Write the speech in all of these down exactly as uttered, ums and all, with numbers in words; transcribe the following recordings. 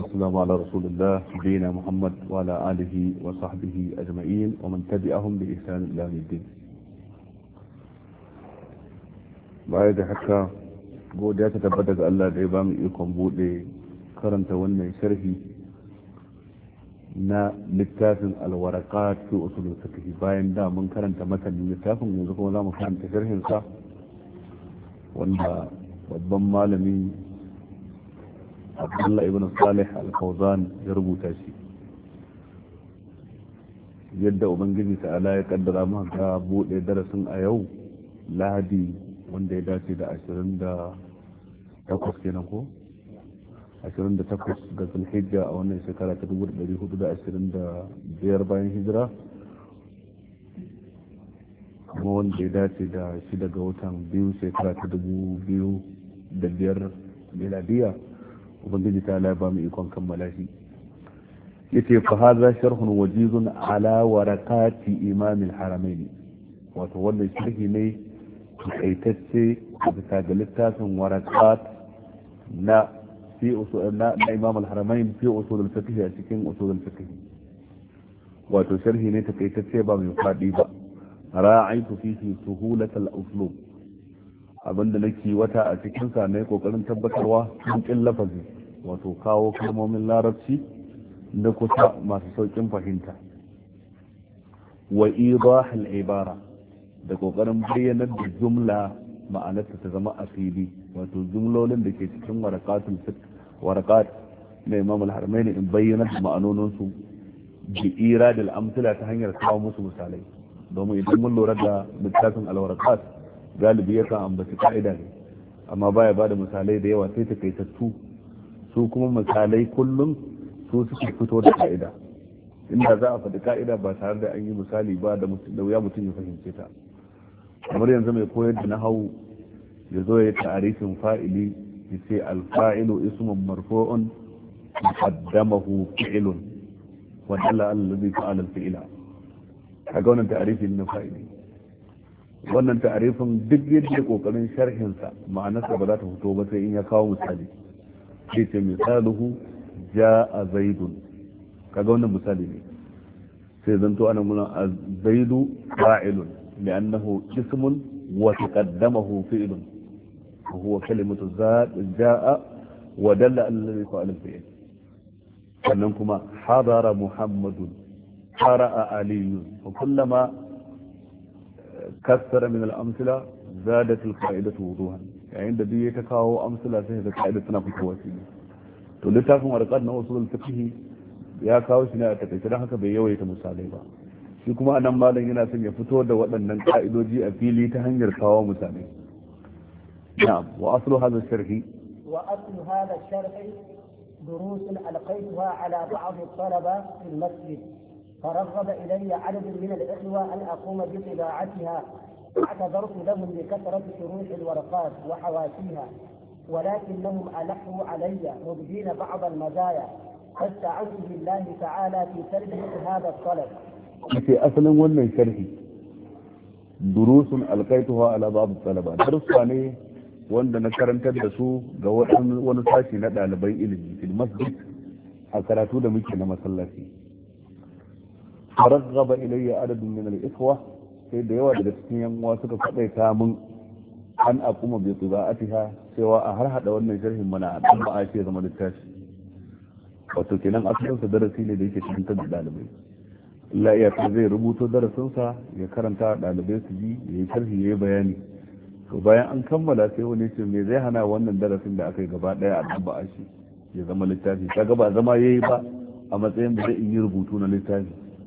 والسلام على رسول الله نبينا محمد وعلى آله وصحبه أجمعين ومن تبعهم بإحسان إلى يوم الدين. بعد حكا godiya ta tabbata ga Allah da ya bamu ikon bude karanta wannan sharhi na littafin alwarakat fi usul fiqh bayan da mun karanta matanin littafin yanzu kuma zamu karanta sharhin sa wanda babban malami Abdullah ibn Salih al-Fawzan ya rubuta shi. Yadda ubangiji ta'ala ya kaddara mu ga bude darasin a yau Lahadi wanda ya dace da ashirin da takwas kenan ko ashirin da takwas ga zulhijja a wannan shekara ta dubu ɗari hudu da ashirin da biyar bayan hijira kuma wanda ya dace da shida ga watan biyu shekara ta dubu biyu da biyar miladiya ubangiji ta ala ba mu ikon kammala shi yace fa hadha sharhun wajizun ala warakati imam al-haramain wato wannan sharhi ne kaitacce bisa ga littafin warakat na fi usul na imam al-haramain fi usul al-fiqh a cikin usul al-fiqh wato sharhi ne takaitacce ba mai fadi ba ra'aytu fihi suhulat al-uslub abinda nake wata a cikin sa ne kokarin tabbatarwa cikin lafazi wato kawo kalmomin larabci da kusa masu saukin fahimta wa idah al-ibara da kokarin bayyanar da jumla ma'anarta ta zama a fili wato jumlolin da ke cikin waraqatul fiqh waraqat na Imam al-Haramain in bayyana da ma'anonin su bi iradil amsala ta hanyar kawo musu misalai domin idan mun lura da littafin al-waraqat galibi yakan ambaci ka'ida ne amma baya bada misalai da yawa sai ta kaitattu su kuma misalai kullum su suke fito da ka'ida inda za a faɗi ka'ida ba tare da an yi misali ba da wuya mutum ya fahimce ta kamar yanzu mai koyar da nahawu ya zo ya ta'arifin fa'ili ya ce alfa'ilu ismun marfu'un qaddamahu fi'lun wa dalla allazi fa'ala al-fi'la kaga wannan ta'arifin na fa'ili wannan ta'arifin duk yadda kokarin sharhin sa ma'anarsa ba za ta fito ba sai in ya kawo misali sai ce misaluhu ja'a zaidun kaga wannan misali ne sai zanto ana muna zaidu fa'ilun li'annahu ismun wa taqaddamahu fi'lun wa huwa kalimatu ja'a wa dalla alladhi fa'ala al-fi'l sannan kuma hadara muhammadun qara'a aliyun wa kullama kassara min al-amthila zadat al-qa'idatu wuduhan yayin da duk ta kawo amsala sai da ka'ida tana fitowa shi to littafin warqat na usul al-fiqh ya kawo shi ne a takaice don haka bai yawaita misalai ba shi kuma anan malam yana son ya fito da waɗannan ka'idoji a fili ta hanyar kawo misalai na'am wa aslu hadha sharhi wa aslu hadha sharhi دروس ألقيتها على بعض الطلبة في المسجد فرغب إلي عدد من الإخوة أن أقوم بطباعتها اعتذرت لهم بكثرة شروح الورقات وحواشيها ولكنهم ألحوا علي مبدين بعض المزايا فاستعنت بالله تعالى في تربية هذا الطلب. في أصل ولا شرحي دروس ألقيتها على بعض الطلبة درس ثاني wanda na karantar da su ga wani sashi na ɗalibai ilimi fil masjid a karatu da muke na masallaci faragaba ilayya adadin min al-ikhwa sai da yawa daga cikin yan uwa suka faɗaita mun an akuma bi tiba'atiha cewa a har hada wannan sharhin mana dan ba a ce zama littafi wato kenan asalin sa darasi ne da yake cikin da dalibai Allah ya ta zai rubuto darasin sa ya karanta dalibai su ji yayi sharhi yayi bayani to bayan an kammala sai wani ce me zai hana wannan darasin da aka yi gaba daya a dan ba a shi ya zama littafi kaga ba zama yayi ba a matsayin da zai yi rubutu na littafi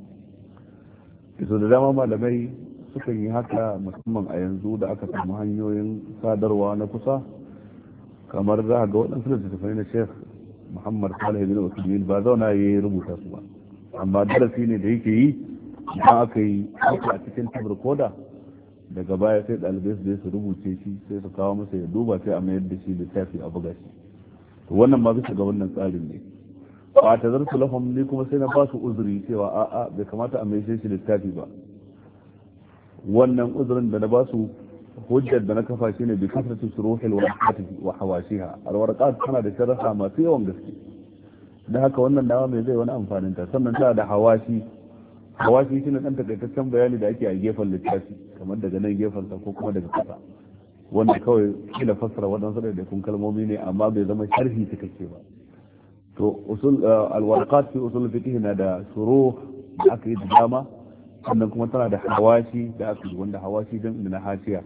to da dama malamai sukan yi haka musamman a yanzu da aka samu hanyoyin sadarwa na kusa kamar za ga waɗansu da tattafai na sheikh muhammad salih bin wakilin ba zauna ya yi rubuta su ba amma darasi ne da yake yi idan aka yi aka a cikin tabar koda daga baya sai ɗalibai su su rubuce shi sai su kawo masa ya duba sai a mayar da shi littafi a buga shi to wannan ma bisa ga wannan tsarin ne ba ta zartu lahum ni kuma sai na ba su uzuri cewa a'a bai kamata a mai shi littafi ba wannan uzurin da na ba su hujjar da na kafa shine bi kasratu shuruhil warqati wa hawashiha alwarqat tana da sharha masu yawan gaske da haka wannan dawa mai zai wani amfanin ta. Sannan tana da hawashi, hawashi shine dan takaitaccen bayani da ake a gefen littafi kamar daga nan gefen sa ko kuma daga kasa, wanda kawai kila fassara waɗansu da kun kalmomi ne amma bai zama sharhi cikakke ba. to usul alwarqat fi usul fiqh na da shuruh da aka yi da dama, sannan kuma tana da hawashi da aka yi wanda hawashi dan na hashiya.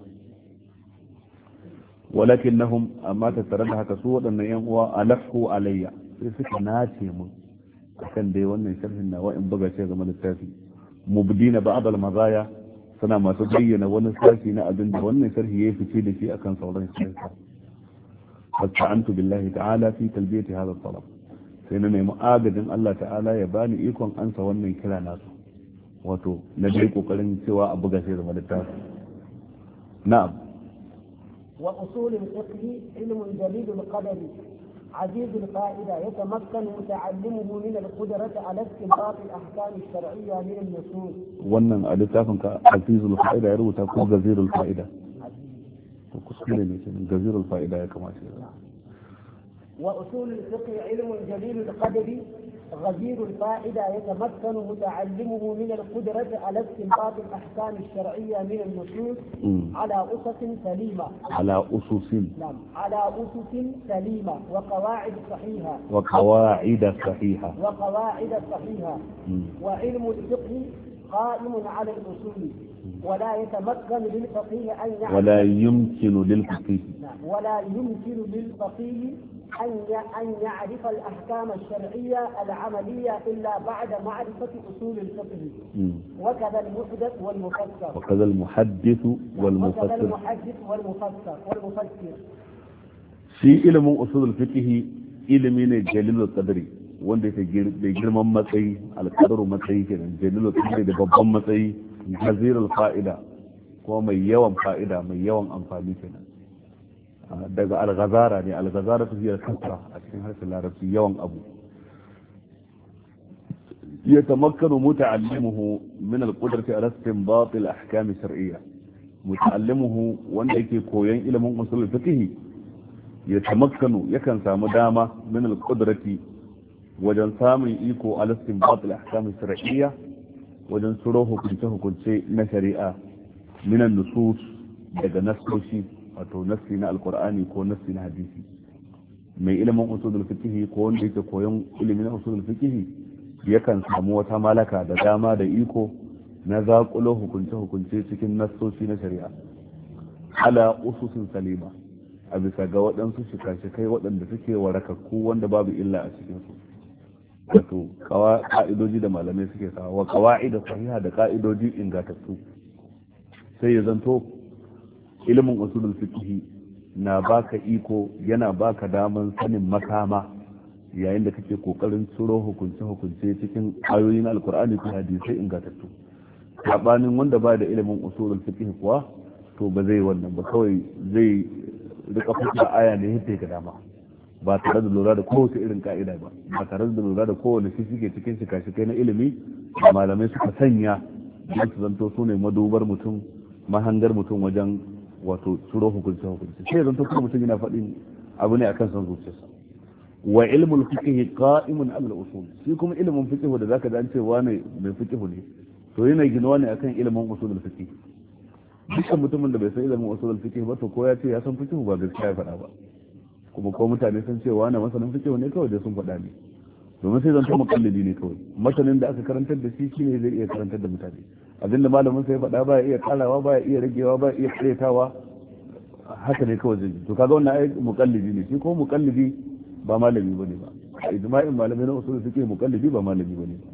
walakinnahum amma ta tare da haka su waɗannan yan uwa alahu alayya sai suka nace mun akan dai wannan sharhin nawa in buga shi game da littafi mubdina ba'd al-mazaya, suna masu bayyana wani sashi na abin da wannan sharhi ya fice da shi akan sauran sharhi. fasta'antu billahi ta'ala fi talbiyati hadha al-talab, sai na nemi agajin Allah ta'ala ya bani ikon ansa wannan kira nasu, wato na dai kokarin cewa a buga shi game da littafi. na'am. wa usul al-fiqh ilmun jalil al-qadar عزيز الفائدة يتمكن متعلمه من القدرة على استنباط الأحكام الشرعية من النصوص. wannan a littafin ka azizul fa'ida ya rubuta ko gazirul fa'ida? to kuskure ne kenan, gazirul fa'ida ya kamata ya. wa usul al-fiqh ilmun jalil al-qadr غزير الفائدة يتمكن متعلمه من القدرة على استنباط الأحكام الشرعية من النصوص على أسس سليمة. على أسس. نعم، على أسس سليمة وقواعد صحيحة. وقواعد صحيحة. وقواعد صحيحة. وعلم الفقه قائم على الأصول، ولا يتمكن للفقيه أن يعرف ولا يمكن للفقيه ولا يمكن للفقيه أن يعرف الأحكام الشرعية العملية إلا بعد معرفة أصول الفقه. وكذا المحدث والمفسر. وكذا المحدث والمفسر. وكذا المحدث والمفسر والمفسر. في علم أصول الفقه علم جليل القدر wanda yake da girman matsayi, alƙadaru matsayi kenan, jalilu qadri da babban matsayi, gazirul fa'ida ko mai yawan fa'ida, mai yawan amfani kenan. daga al-ghazara ne, al-ghazara ta hiyar kasra a cikin harshen larabci, yawan abu. ya tamakkanu muta'allimuhu min al-qudrati ala istinbat al-ahkam ash-shar'iyya, muta'allimuhu wanda yake koyon ilimin usul fiqh ya tamakkanu yakan samu dama min al-qudrati wajen samun iko ala istinbat al-ahkam ash-shar'iyya, wajen tsoro hukunce hukunce na shari'a min an-nusus daga nasoshi, wato nassi na alkur'ani ko nassi na hadisi. mai ilimin usulul fiqh ko wanda yake koyon ilimin usulul fiqh yakan samu wata malaka da dama da iko na zaƙulo hukunce hukunce cikin nassoshi na shari'a ala ususin salima, a bisa ga waɗansu shika-shikai waɗanda suke warakakku wanda babu illa a cikin su, wato ka'idoji da malamai suke sawa wa qawaid sahiha da ka'idoji ingantattu. sai ya zanto ilimin usulul fiqh na baka iko, yana baka daman sanin makama yayin da kake kokarin tsoro hukunce hukunce cikin ayoyin alkur'ani ko hadisai ingantattu. sabanin wanda ba da ilimin usulul fiqh kuwa to ba zai wannan ba, kawai zai rika fita aya ne yadda ga dama, ba tare da lura da kowace irin ka'ida ba, ba tare da lura da kowane shi suke cikin shika-shikai na ilimi da malamai suka sanya don su zanto su ne madubar mutum, mahangar mutum wajen wato tsoro hukunce hukunce. sai zanto kuma mutum yana faɗin abu ne akan son zuciyarsa. wa ilmul fiqh qa'imun ala al-usul, shi kuma ilimin fiqh da zaka ji an ce wani mai fiqh ne to yana ginuwa ne akan ilimin usulul fiqh. dukkan mutumin da bai san ilimin usulul fiqh ba to ko ya ce ya san fiqh ba gaskiya ya faɗa ba, kuma ko mutane sun ce wani masanin fiqh ne kawai da sun faɗa ne, domin sai zanto mukallidi ne kawai. masanin da aka karantar da shi shine zai iya karantar da mutane, abinda malamin sai faɗa ba ya iya karawa, ba ya iya ragewa, ba ya iya karetawa, haka ne kawai zai. to kaga wannan ai mukallidi ne, shi ko mukallidi ba malami bane ba, ijma'in malamai na usul fiqh mukallidi ba malami bane ba.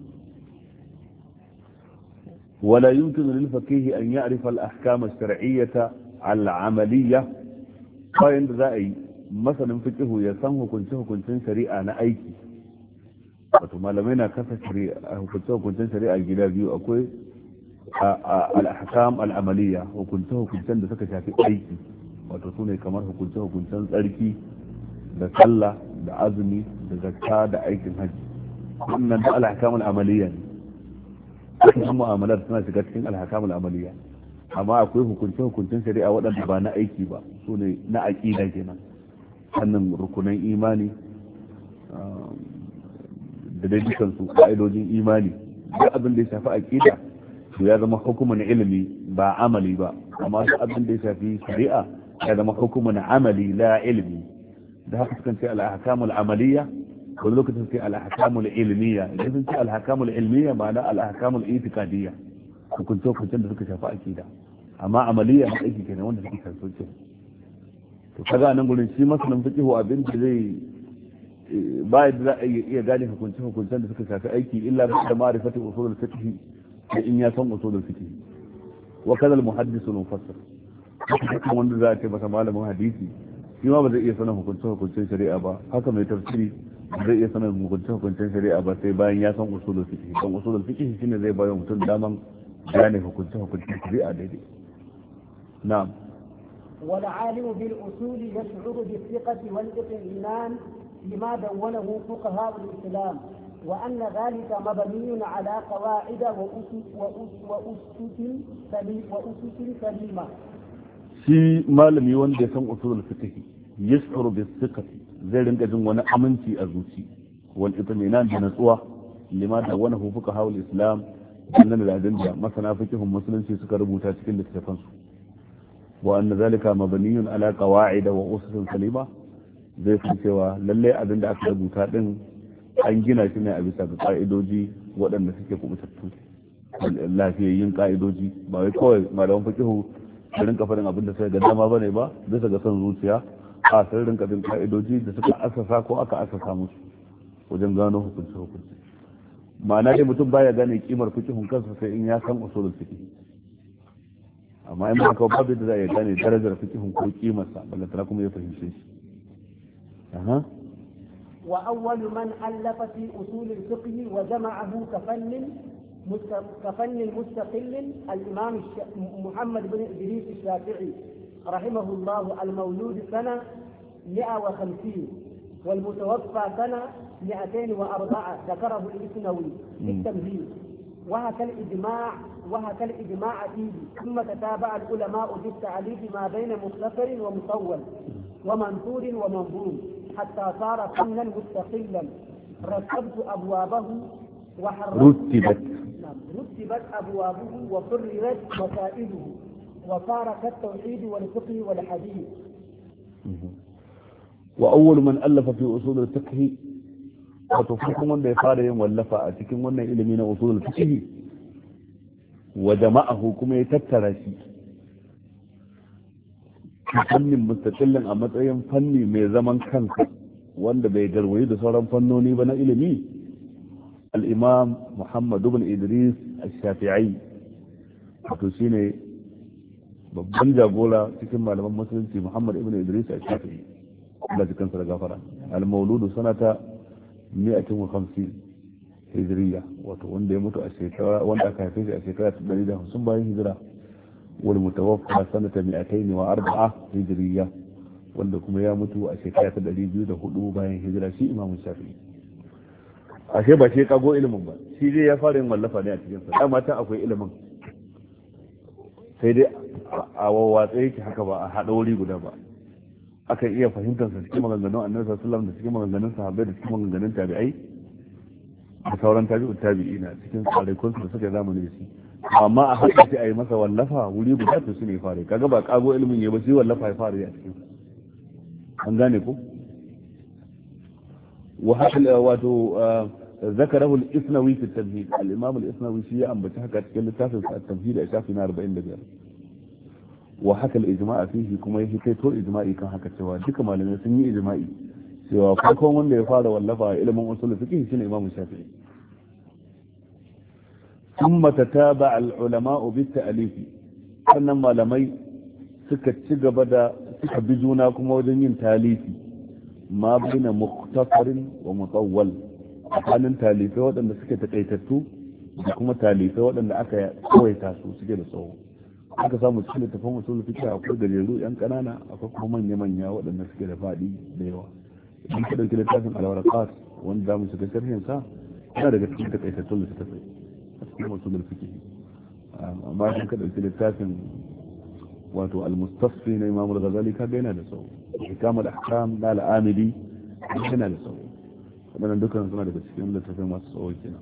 ولا يمكن للفقيه أن يعرف الأحكام الشرعية العملية. فإن ذا مثلا فقه يسمه كنته كنتين شريعة نأيكي، وما لمينا كفى شريعة كنته كنتين شريعة الجلابي أكوي الأحكام العملية وكنته كنتين دسك شافي أيكي، وتصوني كمان كنته كنتين أريكي da sallah da azumi da zakka da aikin hajji. wannan da al-ahkamul amaliyya ne, kuma mu'amalar suna shiga cikin al-ahkamul amaliyya. amma akwai hukunce hukuncin shari'a waɗanda ba na aiki ba, su ne na aqida kenan, sannan rukunan imani da dai dukan su ka'idojin imani duk abin da ya shafi aqida to ya zama hukumin ilimi ba amali ba amma duk abin da ya shafi shari'a ya zama hukumin amali la ilmi da haka sukan ce al-ahkamul amaliyya wani lokacin sai al-ahkamul ilmiyya idan sun ce al-ahkamul ilmiyya ma'ana al-ahkamul itiqadiyya hukunce hukuncen da suka shafi aqida amma amaliyya na aiki kenan wanda suke kasance to kaga nan gurin shi masanin fiqhu abin da zai ba da za a iya gane hukunce hukuncen da suka shafi aiki illa da ma'rifati usulul fiqh da in ya san usulul fiqh wa kaza al-muhaddis al-mufassir wanda za a ce masa malamin hadisi shi ma ba zai iya sanin hukunce hukuncen shari'a ba haka mai tafsiri zai iya sanin hukunce hukuncen shari'a ba sai bayan ya san usulul fiqh dan usulul fiqh shine zai bayar mutum daman gane hukunce hukuncen shari'a daidai na'am والعالم بالأصول يشعر بالثقة والاطمئنان بما دونه فقهاء الإسلام وأن ذلك مبني على قواعد وأسس وأسس سليمة. shi malami wanda ya san usulul fiqh yash'uru bis thiqati zai rinka jin wani aminci a zuci wal itminan da natsuwa lima da wani fuqaha al islam dangane da abin da masana fiqhun musulunci suka rubuta cikin littafan su wa anna zalika mabniyun ala qawaid wa usus salima zai fi cewa lalle abin da aka rubuta din an gina shi ne a bisa ga ka'idoji waɗanda suke kubutattu lafiyayyin ka'idoji ba wai kawai malaman fiqhu da rinka faɗin abin da sai ga dama bane ba bisa ga son zuciya a sai rinka bin ka'idoji da suka asasa ko aka asasa musu wajen gano hukunci hukunci ma'ana dai mutum baya gane kimar fiqhun kansa sai in ya san usulul fiqh amma in ba ka babu da zai gane darajar fiqhun ko kimar sa balle tana kuma ya fahimce shi aha وأول من ألف في أصول الفقه وجمعه كفن كفن مستقل الإمام محمد بن إدريس الشافعي رحمه الله المولود سنة مئة وخمسين والمتوفى سنة مئتين وأربعة ذكره الإسنوي في التمهيد وهكا الإجماع وهكا الإجماع فيه ثم تتابع العلماء في التعليف ما بين مختصر ومطول ومنثور ومنظوم حتى صار فنا مستقلا رتبت أبوابه رتبت رتبت أبوابه وقررت مسائله وصار كالتوحيد والفقه والحديث. وأول من ألف في أصول الفقه وتفهم من يفعل ولف أتكلم من إلمين أصول الفقه وجمعه كما يتترشي fannin mustaqillin a matsayin fanni mai zaman kansa wanda bai garwayi da sauran fannoni ba na ilimi al-imam Muhammad ibn Idris al-Shafi'i to shine babban jagora cikin malaman musulunci Muhammad ibn Idris al-Shafi'i Allah cikin sa da gafara al-mauludu sanata mi'atin wa khamsin hijriya wato wanda ya mutu a shekara wanda aka haife shi a shekara ta ɗari da hamsin bayan hijira والمتوفى سنة مئتين وأربعة هجرية wanda kuma ya mutu a shekara ta ɗari biyu da hudu bayan hijira shi imamu shafi'i ashe ba shi kago ilimin ba shi dai ya fara yin wallafa ne a cikin sa dama ta akwai ilimin sai dai a wawwatsa yake haka ba a haɗa wuri guda ba akan iya fahimtar sa cikin maganganun annabi sallallahu alaihi wasallam da cikin maganganun sahabbai da cikin maganganun tabi'ai da sauran tabi'ut tabi'ina cikin tsarikun da suka zamani da shi amma a haka sai a yi masa wallafa wuri guda to shine fare kaga ba kago ilimin ya ba sai wallafa ya fare a cikin an gane ko wa haka wato zakarahu al-isnawi fi at-tamhid al-imam al-isnawi shi ya ambaci haka cikin littafin sa at-tamhid a shafi na arba'in da biyar wa haka al-ijma' fihi kuma yake kai to ijma'i kan haka cewa duka malamai sun yi ijma'i cewa farkon wanda ya fara wallafa ilimin usul fiqh shine imam shafi'i ثم تتابع العلماء بالتأليف sannan malamai suka ci gaba da suka bi juna kuma wajen yin talifi ma baina mukhtasarin wa mutawwal tsakanin talifai waɗanda suke takaitattu da kuma talifai waɗanda aka kawaita su suke da tsawo aka samu cikin littafin usul fiqh akwai gajeru yan kanana akwai kuma manya manya waɗanda suke da faɗi da yawa idan ka dauki littafin al-waraqat wanda zamu shiga sharhin sa yana daga cikin takaitattun littafai cikin usul fiqh amma shi ka dauki littafin wato al-mustasfi na Imam al-Ghazali kaga yana da tsawo hikam al-ahkam na al-amili yana da tsawo waɗannan dukkan suna daga cikin littattafai masu tsawo kenan.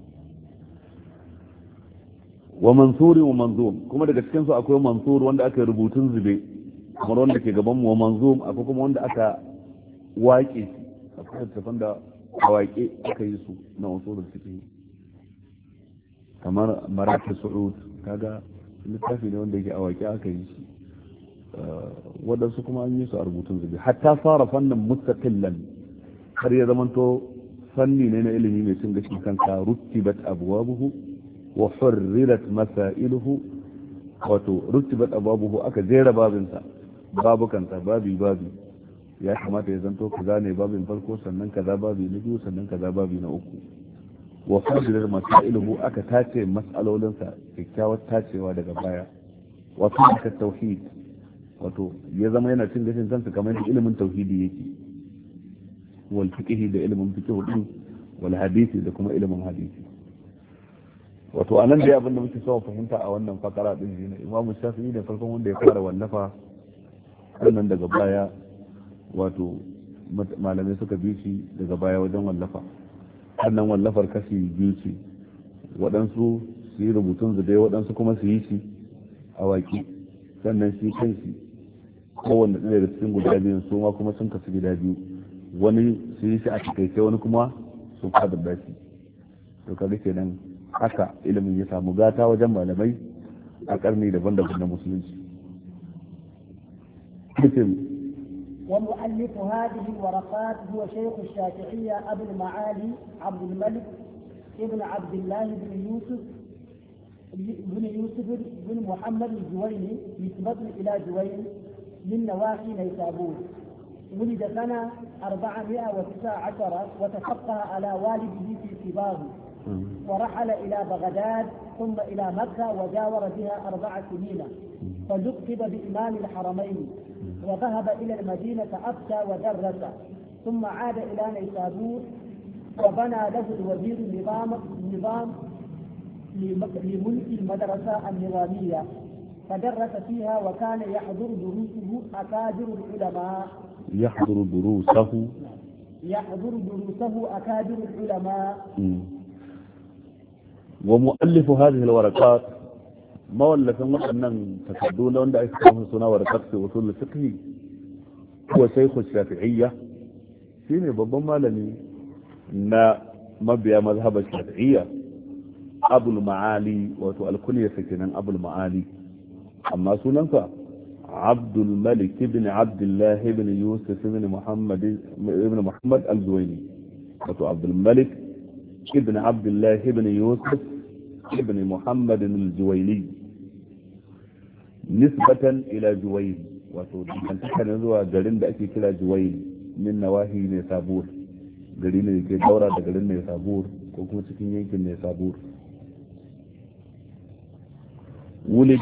wa mansuri wa manzum, kuma daga cikin su akwai mansur wanda aka rubutun zube kamar wanda ke gaban mu, wa manzum akwai kuma wanda aka waƙe akwai littattafan da a waƙe aka yi su na usulul fiqh kamar maratib su'ud, kaga littafi ne wanda yake a waƙe aka yi shi. waɗansu kuma an yi su a rubutun zube, hatta fara fannin mustaqillan har ya zamanto fanni ne na ilimi mai cin gashin kansa. rutibat abwabuhu wa hurrirat masailuhu, wato rutibat abwabuhu aka jera babinsa babukansa babi babi, ya kamata ya zanto kaza ne babin farko, sannan kaza babi na biyu, sannan kaza babi na uku. wa hurrirat masailuhu aka tace mas'alolinsa kyakkyawar tacewa daga baya. wato aka tauhid, wato ya zama yana cin gashin kansa kamar ilimin tauhidi yake, wal fiqh da ilimin fiqh din, wal hadisi da kuma ilimin hadisi. wato anan dai abin da muke so fahimta a wannan fakara din shine Imam Shafi'i da farkon wanda ya fara wallafa, sannan daga baya wato malamai suka bi shi daga baya wajen wallafa. sannan wallafar kashi biyu ce, waɗansu su yi rubutun zube, waɗansu kuma su yi shi a waƙi. sannan shi kanshi kowanne ɗaya daga cikin guda biyun su ma kuma sun kasu gida biyu, wani su yi shi a takaice, wani kuma su fadar da shi. to kaga kenan haka ilimin ya samu gata wajen malamai a karni daban-daban na musulunci. ومؤلف هذه الورقات هو شيخ الشافعية أبو المعالي عبد الملك ابن عبد الله بن يوسف بن يوسف بن محمد الجويني، نسبة إلى جوين من نواحي نيسابور. ولد سنة أربعمائة وتسعة عشر وتفقه على والده في سباه، ورحل إلى بغداد ثم إلى مكة وجاور بها أربع سنين، فلقب بإمام الحرمين، وذهب إلى المدينة أفتى ودرس، ثم عاد إلى نيسابور وبنى له الوزير نظام نظام لملك المدرسة النظامية، فدرس فيها وكان يحضر دروسه أكابر العلماء يحضر دروسه يحضر دروسه أكابر العلماء. م. ومؤلف هذه الورقات مؤلف مثلا تكدون عند أكثر سنة ورقات في أصول الفقه هو شيخ الشافعية، شيني بابا لني نا مبيا مذهب الشافعية أبو المعالي، وتؤل كل سكنا أبو المعالي. أما سننك عبد الملك بن عبد الله بن يوسف بن محمد بن محمد الجويني، وتو عبد الملك ابن عبد الله بن يوسف ابن محمد الجويني، نسبة إلى جوين، وتو أن تكن زوا جرين بأكي كلا جوين من نواحي نيسابور، جرين يكي دورة جرين نيسابور وكما تكين يمكن نيسابور. ولد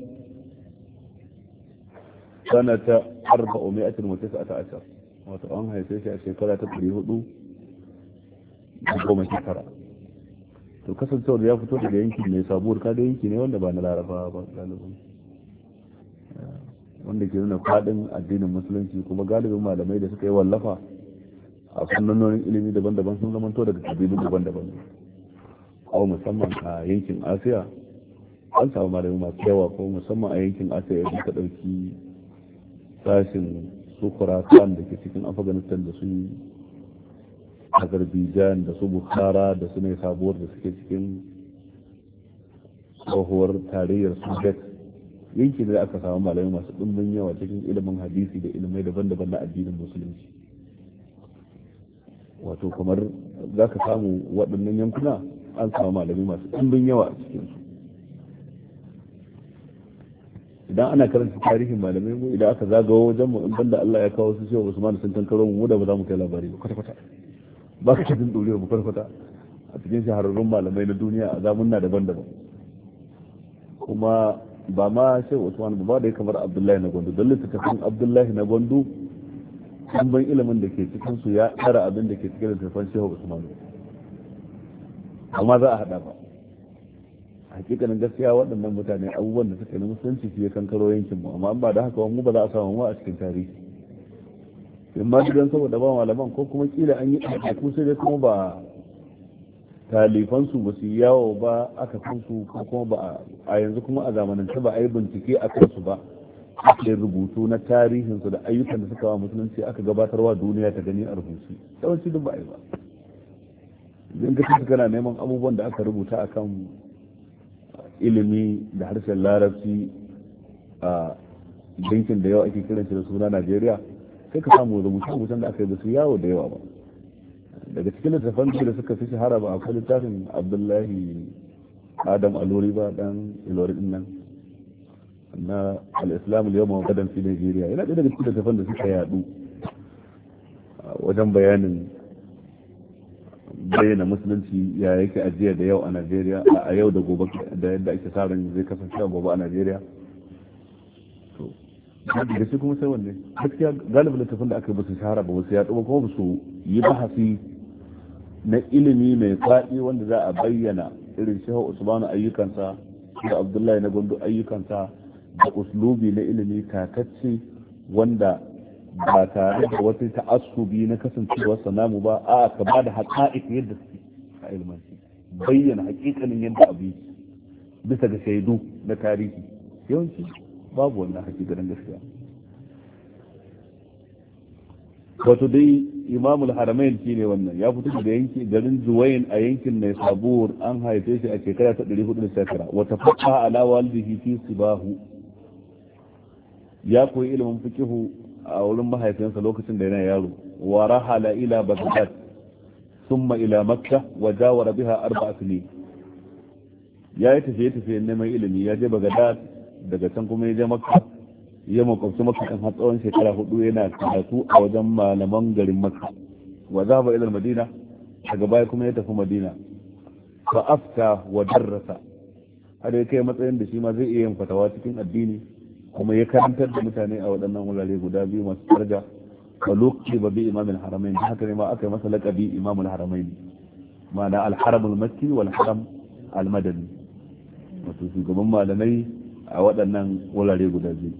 سنة أربعمائة وتسعة عشر، وتأم هاي سيشي الشيكالة تقريه دو goma shekara. to kasancewar ya fito daga yankin mai sabuwar kaga yanki ne wanda ba na laraba ba galibin, wanda ke nuna fadin addinin musulunci, kuma galibin malamai da suka yi wallafa a fannonin ilimi daban-daban sun zamanto daga kabilu daban-daban, ko musamman a yankin asiya an samu malamai masu yawa, ko musamman a yankin asiya yadda ka ɗauki sashin su Khurasan da ke cikin Afghanistan da su Azerbaijan da su Bukhara da su ne sabuwar da suke cikin tsohuwar tarayyar Soviet, yanki da aka samu malamai masu ɗumbin yawa cikin ilimin hadisi da ilimai daban-daban na addinin musulunci. wato kamar za ka samu waɗannan yankuna an samu malamai masu ɗumbin yawa a cikinsu. idan ana karanta tarihin malamai mu idan aka zagawo wajen mu in banda Allah ya kawo su cewa Usman sun tankaro mu da ba za mu kai labari ba kwata kwata ba ka cikin dole ba kwata kwata a cikin shahararrun malamai na duniya a zamunna daban-daban. kuma ba ma sai Usman ba da kamar Abdullahi na Gwandu, don littattafan Abdullahi na Gwandu ban ilimin da ke cikin su ya tsara abin da ke cikin littattafan Shehu Usman, amma za a hada ba. hakikanin gaskiya waɗannan mutane abubuwan da suka yi na musulunci su ya kankaro yankin mu, amma ba da haka mu ba za a samu mu a cikin tarihi. amma idan saboda ba malaman ko kuma kila an yi ɗaiɗaiku sai dai kuma ba talifansu ba su yawo ba aka san su ko kuma ba a yanzu kuma a zamanance ba a yi bincike a kansu ba ake rubutu na tarihinsu da ayyukan da suka wa musulunci aka gabatarwa duniya ta gani a rubutu yawanci duk ba a yi ba idan ka tafi kana neman abubuwan da aka rubuta akan ilimi da harshen larabci a yankin da yawa ake kiran shi da suna Najeriya sai ka samu rubuce-rubucen da aka yi da su yawo da yawa ba daga cikin littattafan da suka fi shahara ba akwai littafin Abdullahi Adam Alori ba dan Ilori din nan na al-Islam al-yawma wa gadan fi Najeriya yana ɗaya daga cikin littattafan da suka yadu wajen bayanin bayyana musulunci ya yake ajiya da yau a Najeriya a yau da gobe da yadda ake sa ran zai kasance a gobe a Najeriya to da shi kuma sai wanne gaskiya galibin littafin da aka yi basu shahara ba wasu yaɗu ba kuma basu yi bahasi na ilimi mai faɗi wanda za a bayyana irin shehu Usmanu ayyukansa da Abdullahi na Gondo ayyukansa da uslubi na ilimi tatacce wanda ba tare da wata ta'assubi na kasancewar sanamu ba a ka ba da haƙa'iq yadda suke a ilmanci bayyana haƙiƙanin yadda abu yake bisa ga shaidu na tarihi yawanci babu wannan haƙiƙanin gaskiya wato dai imamul haramain shi ne wannan ya fito daga yanki garin Zuwain a yankin Naisabur an haife shi a shekara ta ɗari hudu da sha tara wata faqa ala walidihi fi sibahu ya koyi ilimin fiqhu a wurin mahaifinsa lokacin da yana yaro wa rahala ila baghdad thumma ila makkah wa jawara biha arba'a sinin ya yi tafiye tafiye neman ilimi ya je baghdad daga can kuma ya je makka ya makwabci makka kan har tsawon shekara hudu yana karatu a wajen malaman garin makka wa zaba ila madina daga baya kuma ya tafi madina fa afta wa darrasa har ya kai matsayin da shi ma zai iya yin fatawa cikin addini kuma ya karantar da mutane a waɗannan wurare guda biyu masu daraja wa lokaci ba bi imamin haramain haka ne ma aka yi masa laƙabi imamul haramain ma'ana alharamul makki wal haram almadani wato shugaban malamai a waɗannan wurare guda biyu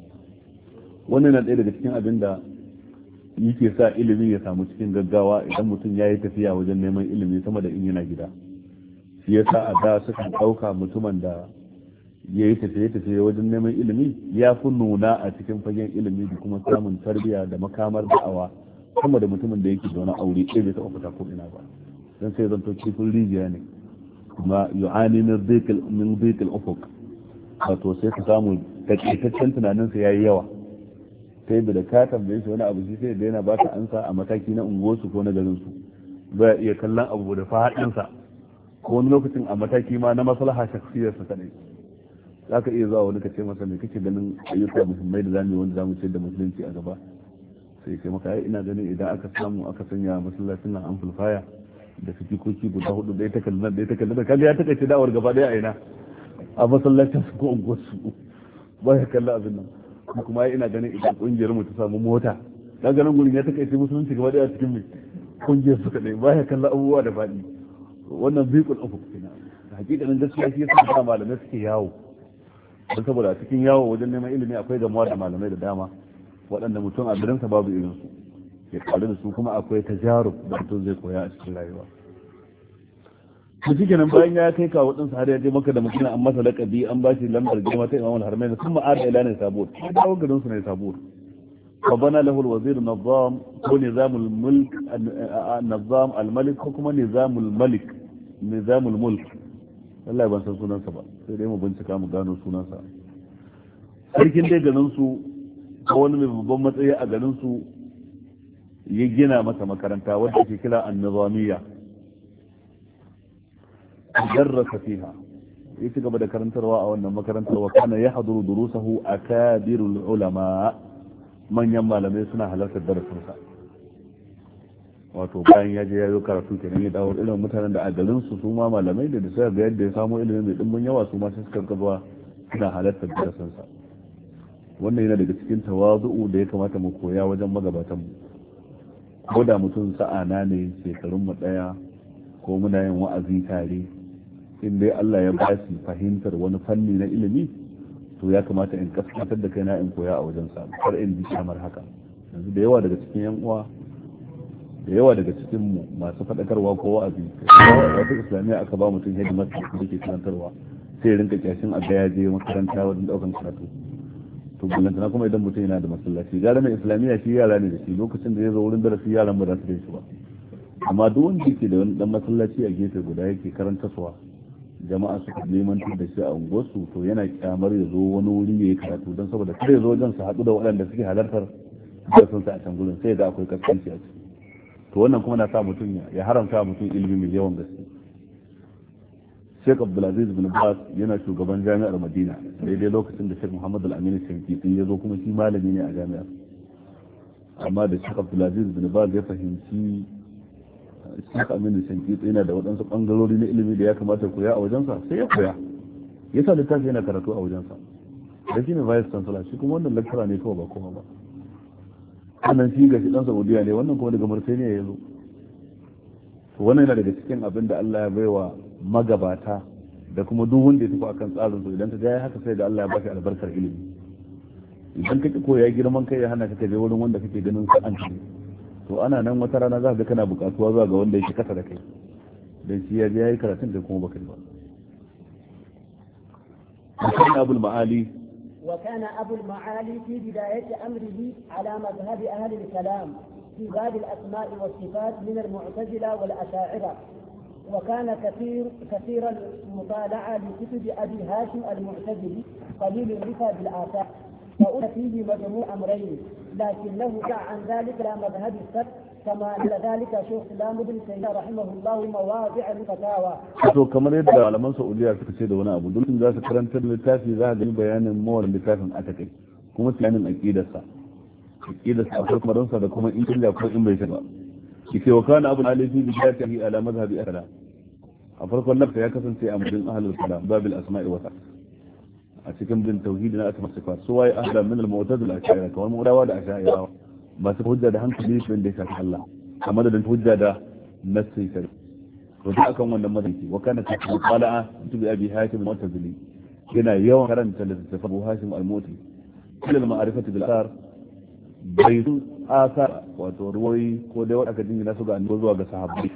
wannan na ɗaya daga cikin abin da yake sa ilimi ya samu cikin gaggawa idan mutum ya yi tafiya wajen neman ilimi sama da in yana gida shi yasa a da sukan ɗauka mutumin da ya yi tafiye-tafiye wajen neman ilimi ya fi nuna a cikin fagen ilimi da kuma samun tarbiyya da makamar da'awa sama da mutumin da yake zaune aure ɗaya bai taɓa fita ko ina ba don sai zanto kifin rijiya ne kuma yu'ani min dhikil ufuq wato sai ka samu takaitaccen tunaninsa ya yi yawa sai da ka tambaye shi wani abu shi sai da yana ba ka ansa a mataki na unguwarsu ko na garinsu ba iya kallon abu da faɗinsa ko wani lokacin a mataki ma na maslaha shakhsiyarsa kadai za ka iya zuwa wani ka ce masa me kake ganin ayyuka muhimmai da zamu yi wanda zamu ciyar da musulunci a gaba sai kai maka ai ina ganin idan aka samu aka sanya masallacin nan amplifier da fitikoki guda hudu da ita kallon da ita kallon da kaga ya take da'awar gaba daya a ina a masallacin su ko unguwarsu ba ya kalla abin nan kuma ai ina ganin idan kungiyar mu ta samu mota dan ganin gurin ya take musulunci gaba daya cikin mai kungiyar su kadai ba ya kalla abubuwa da fadi wannan biqul ufuq kenan hakikanin gaskiya shi yasa da malamai suke yawo don saboda a cikin yawo wajen neman ilimi akwai gamuwa da malamai da dama waɗanda mutum a garinsa babu irinsu ya karu da su kuma akwai tajarub da mutum zai koya a cikin rayuwa to shi kenan bayan ya kai kawo ɗinsa har ya je maka da mutum an masa laƙabi an ba shi lambar girma ta imamul harmain sun ma'ada ila ne sabuwar ya dawo garinsu ne sabuwar fa bana lahu alwazir nizam ko nizamul mulk nizam almalik ko kuma nizamul malik nizamul mulk Allah ban san sunansa ba sai dai mu bincika mu gano sunansa sarkin dai garin su ko wani mai babban matsayi a garin su ya gina masa makaranta wadda ke kira an-nizamiyya darrasa fiha ya ci gaba da karantarwa a wannan makarantar wa kana yahduru durusahu akabirul ulama manyan malamai suna halartar darasinsa wato bayan ya je ya yi karatu kenan ya dawo irin mutanen da a garin su su ma malamai da da suka ga yadda ya samu ilimin mai dimbin yawa su ma sai suka gabawa suna halartar darasin sa wannan yana daga cikin tawazu'u da ya kamata mu koya wajen magabatan mu ko da mutum sa'ana ne shekarun mu daya ko muna yin wa'azi tare in dai Allah ya ba shi fahimtar wani fanni na ilimi to ya kamata in kaskantar da kaina in koya a wajen sa kar in ji kamar haka yanzu da yawa daga cikin yan uwa da yawa daga cikin mu masu faɗakarwa ko wa'azi wata islamiyya aka ba mutum yadda masu da ke karantarwa sai rinka kyashin a ya je makaranta wajen daukan karatu to ballantana kuma idan mutum yana da masallaci gara mai islamiyya shi yara ne da shi lokacin da ya zo wurin darasi yaran ba za su gaishe ba amma duk wanda yake da wani dan masallaci a gefe guda yake karantarwa jama'a suka neman da shi a unguwarsu to yana kyamar ya zo wani wuri ne ya karatu don saboda kar ya zo wajen su haɗu da waɗanda suke halartar darasin sa a can gurin sai da akwai kaskanci a ciki to wannan kuma na sa mutum ya haramta mutum ilimi mai yawan gaske. Sheikh Abdulaziz bin Baz yana shugaban jami'ar Madina daidai lokacin da Sheikh Muhammad Al-Amin Shankiti ya zo kuma shi malami ne a jami'ar, amma da Sheikh Abdulaziz bin Baz ya fahimci Sheikh Amin Shankiti yana da waɗansu ɓangarori na ilimi da ya kamata koya a wajensa sai ya koya ya sa littafi yana karatu a wajensa da shi ne vice chancellor shi kuma wannan lecturer ne kawai ba kowa ba. Wannan shi ga shi ɗan Saudiya ne wannan kuma daga Mauritania ya zo. Wannan yana daga cikin abin da Allah ya baiwa magabata da kuma duk wanda ya tafi akan tsarin su idan ka ga haka sai da Allah ya baka albarkar ilimi. Idan ka ki koya girman kai ya hana ka je wurin wanda kake ganin sa an ci to ana nan wata rana za ka ga kana buƙatuwa zuwa ga wanda yake kasa da kai dan shi ya je yayi karatun da kuma baka yi ba. Mutum Abul Ma'ali وكان أبو المعالي في بداية أمره على مذهب أهل الكلام في باب الأسماء والصفات من المعتزلة والأشاعرة، وكان كثير كثير المطالعة لكتب أبي هاشم المعتزلي قليل الرفا بالآثار، فأولى فيه مجموع أمرين، لكنه جاء عن ذلك إلى مذهب السبت كما أن ذلك شيخ الإسلام ابن تيمية رحمه الله مواضع الفتاوى. to kamar yadda malaman Saudiya suka ce da wani abu dole za su karanta littafi za ga bayanin mawalin littafin aka kai kuma bayanin aqidarsa aqidarsa a farkon maransa da kuma in killa ko in bai shi ba kike wa kana abu alifi bi jatihi ala mazhabi ahla a farkon lafta ya kasance a madin ahlul kalam babil asma'i wa sifat a cikin bin tauhid na asma sifat su wai ahla min al mu'tazila ash'ari kamar mu'tawa da ash'ari ba su hujja da hankali bin da shafi Allah amma da hujja da nassi shari to duk akan wannan mazanci wa kana ta qala'a bi abi hashim al-mu'tazili yana yawan karanta littafin Abu Hashim al-Mu'tazili ilal ma'rifati bil athar bai su asar wato ruwai ko dai wanda aka jingina su ga annabi zuwa ga sahabbai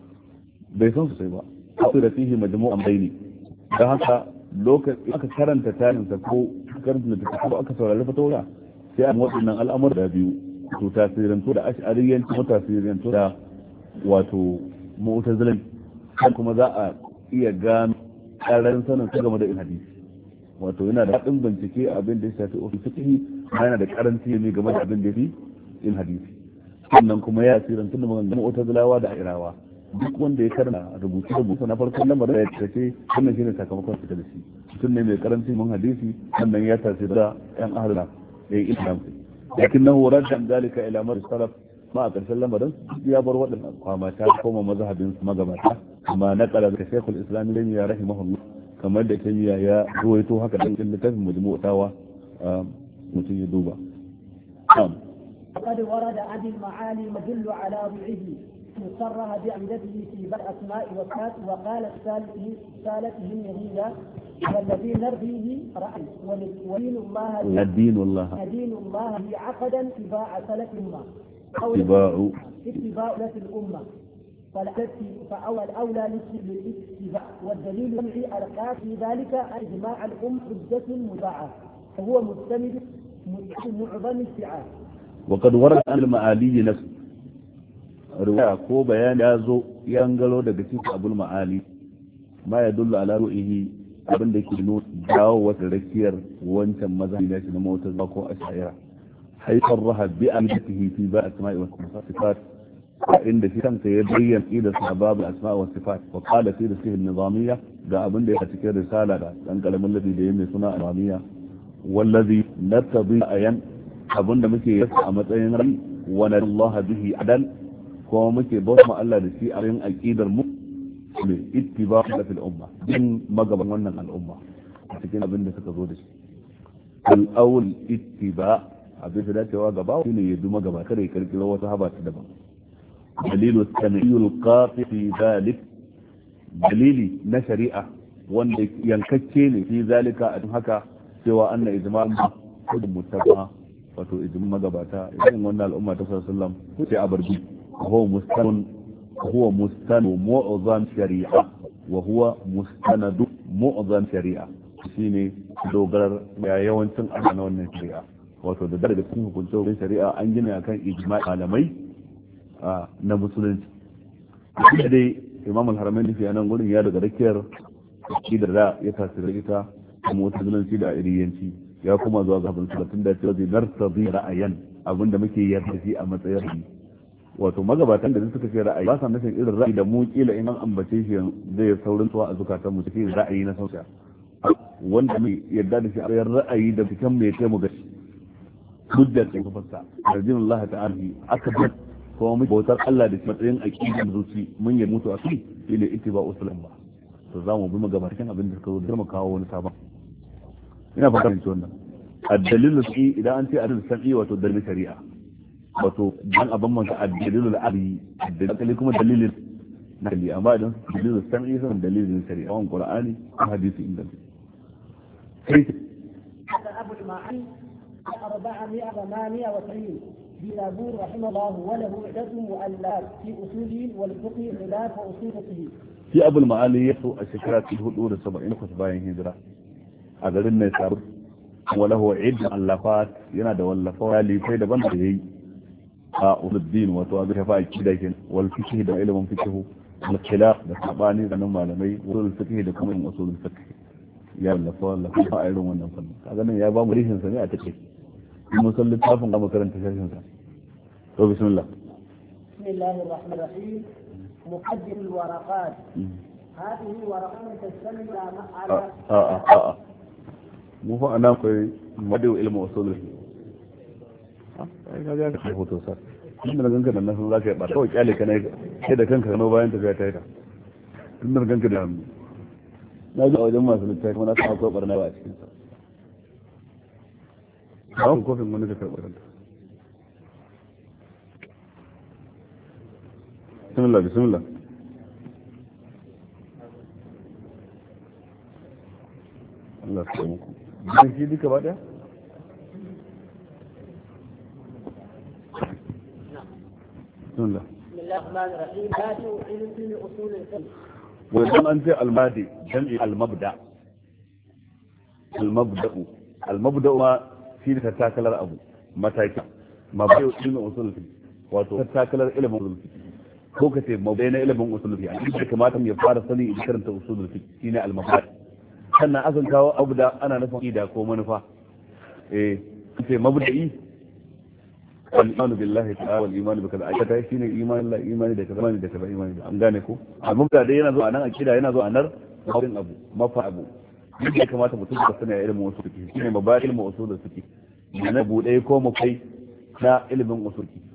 bai san su sai ba akwai da fihi majmu'an bayni dan haka lokacin aka karanta tarihinsa ko karanta littafin ko aka saurari fatawa sai an waɗannan al'amur da biyu to tasirantu da ash'ariyanci ko tasirantu da wato mu'tazilan kuma za a iya gano ƙarar sanin su game da in hadisi wato yana da haɗin bincike abin da ya shafi ofis fiqhi yana da karanci ne game da abin da ya fi in hadisi sannan kuma ya tasirantu da maganganun mu'tazilawa da irawa duk wanda ya karanta rubuce rubuce na farkon lamarin da ya tace wannan shine sakamakon fita da shi mutum ne mai karanci mun hadisi sannan ya tasiri da yan ahlul da islam lakinnahu radda dalika ila mar salaf ma a karshen lamarin ya bar waɗannan kwamata koma mazhabin magabata amma na kala da shaykhul islam ibn ya rahimahullah kamar da tamiya ya ruwaito haka dan littafin majmu'u tawa mutum ya duba قد ورد عن المعالي مدل على ضعه مصرح بعمدته في بعض الاسماء والصفات وقال رسالته رسالته هي والذي نرضيه رأي ودين الله الدين الله الدين الله هي عقدا اتباع سلف الامه اتباع اتباع سلف الامه فأول أولى للاتباع والدليل الجمعي القاس في ذلك إجماع الأم حجة مباعة فهو مستند معظم السعات. وقد ورد عن المعالي نفسه رواية كو بيان يازو ينقلو دقسيس أبو المعالي ما يدل على رؤيه abin da ke nuna dawo wata rakiyar wancan mazhabi na shi na mu'tazila ko ash'ira haifar raha bi amdatihi fi ba asma'i wa sifat inda shi kansa ya bayyana ida sabab asma'i wa sifat wa qala fi risale nizamiyya ga abin da ya cikin risala da dan kalamin ladi da yake suna nizamiyya wallazi natabi ayan abin da muke yi a matsayin rai wa Allah bihi adal kuma muke bauta Allah da shi a yin aqidar mu ne ittiba da fil umma din magaban wannan al'umma a cikin abin da suka zo da shi al-awl ittiba abin da dacewa gaba shine ya duma gaba kada ya kirkiro wata haba ta daban dalilu taniyul qati fi zalik dalili na shari'a wanda yankacce ne fi zalika a haka cewa anna ijma'u hujjatun muttaba wato ijmin magabata idan wannan al'umma ta sallallahu alaihi wasallam sai a barbi huwa mustanun huwa mustanu mu'azzam shari'a wa huwa mustanadu mu'azzam shari'a shine dogarar ya yawancin ana na wannan shari'a wato da daga cikin hukuncin shari'a an gina akan ijma'i malamai na musulunci da dai imam al-haramain da ke nan gurin ya daga rakiyar akidar da ya tasiri ita kuma wata zulanci da iriyanci ya kuma zuwa ga abin sulatun da ce zai nartazi ra'ayan abinda muke yarda shi a matsayin wato magabatan da suka ce ra'ayi ba sa nufin irin ra'ayi da mu kila in an ambace shi zai saurin tsawa a zukatan mu cikin ra'ayi na sauka wanda mai yarda da shi a ra'ayi da fitan mai kai mu ga hujjar da kufarsa rajin Allah ta'ala aka kuma mu bautar Allah da matsayin aqidar zuci mun yi mutu a kai shine ittiba'u sunnah ba to za mu bi magabatan abin da suka zo da mu kawo wani sabon ina fata da wannan ad-dalilu fi idan an ce adil sam'i wato dalilin shari'a wato dan abin man ka ad-dalilu al-ari dalilin kuma dalilin na dalili amma idan dalilu sam'i sai dalilin shari'a wannan qur'ani ko hadisi inda sai abu al-ma'ani أربعمائة وثمانية وتسعين بنابور رحمه الله وله عدة مؤلفات في أصوله والفقه خلاف أصوله. في أبو المعالي يسوع الشكرات في الهدوء السبعين خطبائن هجرة أقلنا يسار وله عدة مؤلفات ينادى واللفات اللي في دبن به أصول الدين وتوابه فاي كده والفقه ده علم فقهه والخلاف ده سبعين ده نما لمي وصول الفقه ده كمان أصول الفقه يا اللفات اللفات علم ونفهم أقلنا يا بام ريحن سميع تكفي المسلم تافن كما كرنت شاشن تو بسم الله. بسم الله الرحمن الرحيم. مقدم الورقات. هذه ورقات تشتمل على اه اه اه مو فانا كوي مدو علم اصول ها ai ga ga hoto sa tun da ganka da nan za ka yi ba kawai kyale ka ne sai da kanka kano bayan tafiya ta yi ta tun da ganka da na ji a wajen masu littafi kuma na san akwai barna ba a cikin sa ba ku kofin wani da karɓar kanta bismillah bismillah Allah ya muku dan shi duka ba daya bismillah bismillahir rahmanir rahim hadi ilmi usul al-fiqh wajen an ce al-madi jam'i al-mabda al-mabda al-mabda ma shi da takalar abu mataki mabayu ilmin usul fiqh wato takalar ilimin usul fiqh ko kace mabayu na ilimin usul fiqh an da kamata mu fara sani idan karanta usul fiqh shine al-mabadi sannan asan kawo abu da ana nufin ida ko manufa eh kace mabda'i al-iman billahi ta'ala wal iman bi kaza ayata shine iman la imani da kaza imani da kaza imani da an gane ko al-mabda dai yana zo anan akida yana zo anar mabdin abu mafa abu duk ya kamata mutum ka sani ilimin usul fiqh shine mabadi ilmin usul fiqh na bude ko mu kai na ilimin usul fiqh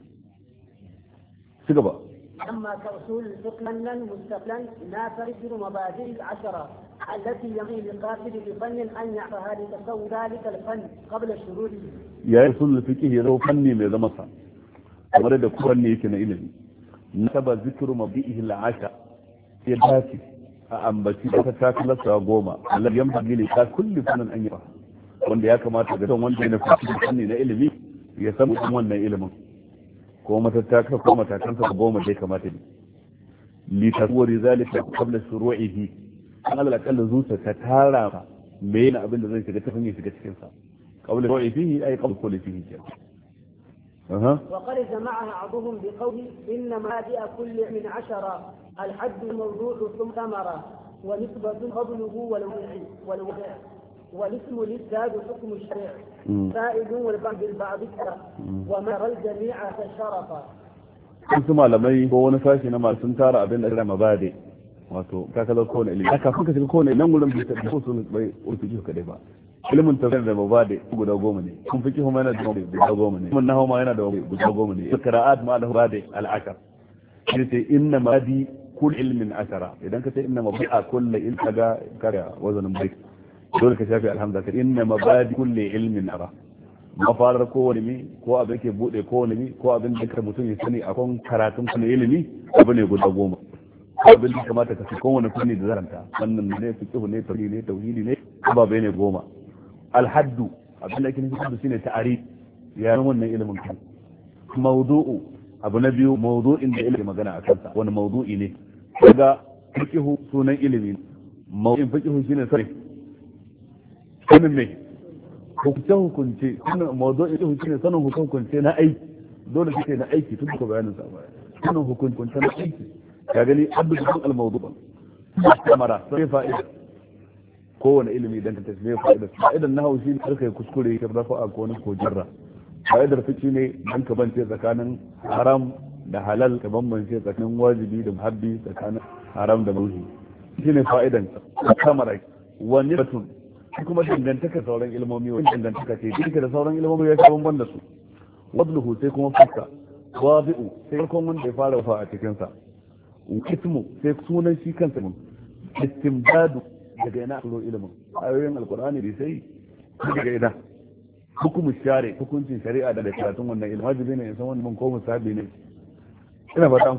ci gaba أما كأصول الفقه فنا مستقلا لا تذكر مبادئ العشرة التي ينبغي للقاصد بفن أن يعرفها لتصور ذلك الفن قبل الشروط. يا أصول الفقه يزو فني من زمصا kamar da kowanne yake na ilimi na taba zikiru mabi'ihi al'asha ya dace a ambaci ta takalarsa goma Allah yan bagi ne ta kulli fannin an yi wanda ya kamata ga don wanda ya nufi fanni na ilimi ya san wannan ilimin ko matattaka ko matakansa goma dai kamata ne li tasawwuri zalika qabla shuru'ihi an Allah akalla zuciya ta tara me yana abin da zai shiga ta fanye shiga cikin sa qabla shuru'ihi ay qabla kulli fihi أها. وقد جمع بعضهم بقوله إن مبادئ كل من عشرة الحد الموضوع ثم ثمرة ونسبة قبله والوضع والوضع والاسم للزاد حكم الشرع زائد والبعض بالبعض وما رى الجميع كالشرفة. ثم لما يكون فاشي نما سنتار أبين أجرى مبادئ wato ka kaza kowane ilimi aka fuka shiga kowane nan gurin bai tafi so bai urtuki ka dai ba ilimin tafsir da mabade guda goma ne kun fiki kuma yana da guda goma ne mun nahawu ma yana da guda goma ne qira'at ma lahu bade al-ashar sai inna mabadi kull ilmin ashara idan ka ce inna mabadi'a kull in kaga kaga wazanin bai dole ka shafi alhamza ka inna mabadi kull ilmin ara mafarar kowane mi ko abin ke bude kowane mi ko abin da mutum ya sani a kan karatun kuma ilimi abu ne guda goma abin da kamata ka fi kowane fanni da zaranta wannan ne fiqh ne tauhid ne tauhidi ne ababe ne goma alhaddu abin da yake nufi shine ta'arif ya san wannan ilimin kan mawdu'u abu na biyu mawdu'in da ilimi magana a kansa wani mawdu'i ne kaga fiqhu sunan ilimi mawdu'in fiqhu shine sai sanin me hukunce hukunce sunan mawdu'in fiqhu shine sanin hukunce na aiki dole kike na aiki tun ko bayanin sa ba sanin hukunce na aiki ka gani abdul al-mawdu' kamara sai fa'ida kowane ilimi idan ka tafi fa'ida fa'idan nahawu shi ne karkai kuskure ka rafa ko wani ko jarra fa'idar fiqh ne dan ka bance tsakanin haram da halal ka bambance tsakanin wajibi da muhabbi tsakanin haram da makruhi shine fa'idan kamara wani batun kuma dangantaka sauran ilmomi wani dangantaka ce duka da sauran ilmomi ya sha bamban da su wadluhu sai kuma fuska wadi'u sai farkon wanda ya fara fa a cikin sa ismu sai sunan shi kansa mun istimdadu daga ina aro ilimin ayoyin alqur'ani bai sai daga ina hukumu shari hukuncin shari'a da karatun wannan ilimi wajibi ne san wannan ko musabi ne ina fata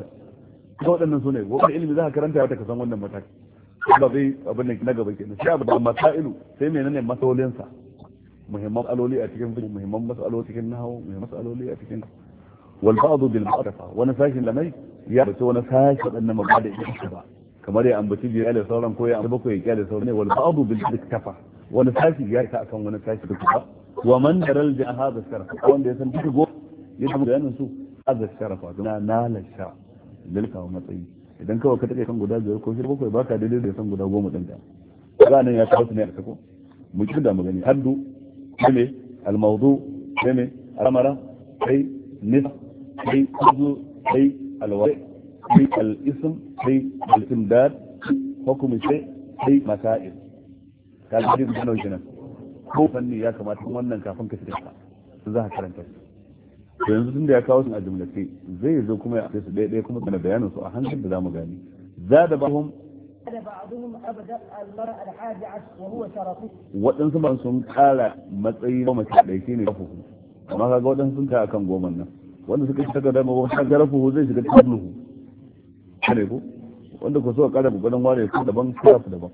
ko wadannan sune wannan ilimi za ka karanta ta ka san wannan mataki ba bai abin da na gaba kenan sai abu masailu sai menene masalolin sa muhimman aloli a cikin fiqh muhimman masaloli cikin nahwu muhimman masaloli a cikin wal ba'd bil ma'rifa wani sashin lamai ya bace wani sashi wadannan mabada ita ba kamar ya ambaci biyar da sauran ko ya ambaci bakwai ya kyale sauran ne wal ba'd bil iktafa wani sashi ya ta akan wani sashi da kuma wa man daral bi hadha sharaf wanda ya san duka go ya samu bayanin su hadha sharafa na nala sha dalka matsayi idan kawai ka take kan guda biyar ko shida bakwai baka daidai da san guda goma din ka ga nan ya kawo su ne a sako mu ci da magani haddu ne al mawdu ne amara sai nis sai kuzu sai al wai sai al ism sai al imdad hukum sai sai masail ka ji da nan kenan ko fanni ya kamata wannan kafin ka shiga su za ka karanta to yanzu tunda ya kawo su a jumlace zai zo kuma ya sai su ɗaya kuma kana bayanin su a hankali da zamu gani zada bahum zada ba'dhum abda al-mar'a al-hadi wa huwa sharafu wadansu ban sun kara matsayi goma sha ɗaya shine kafu amma kaga wadansu sun kai akan goma nan wanda suka ci daga dama goma sha garafu zai shiga tabluhu kare ko wanda ko so ka kara gudan ware ko daban sharafu daban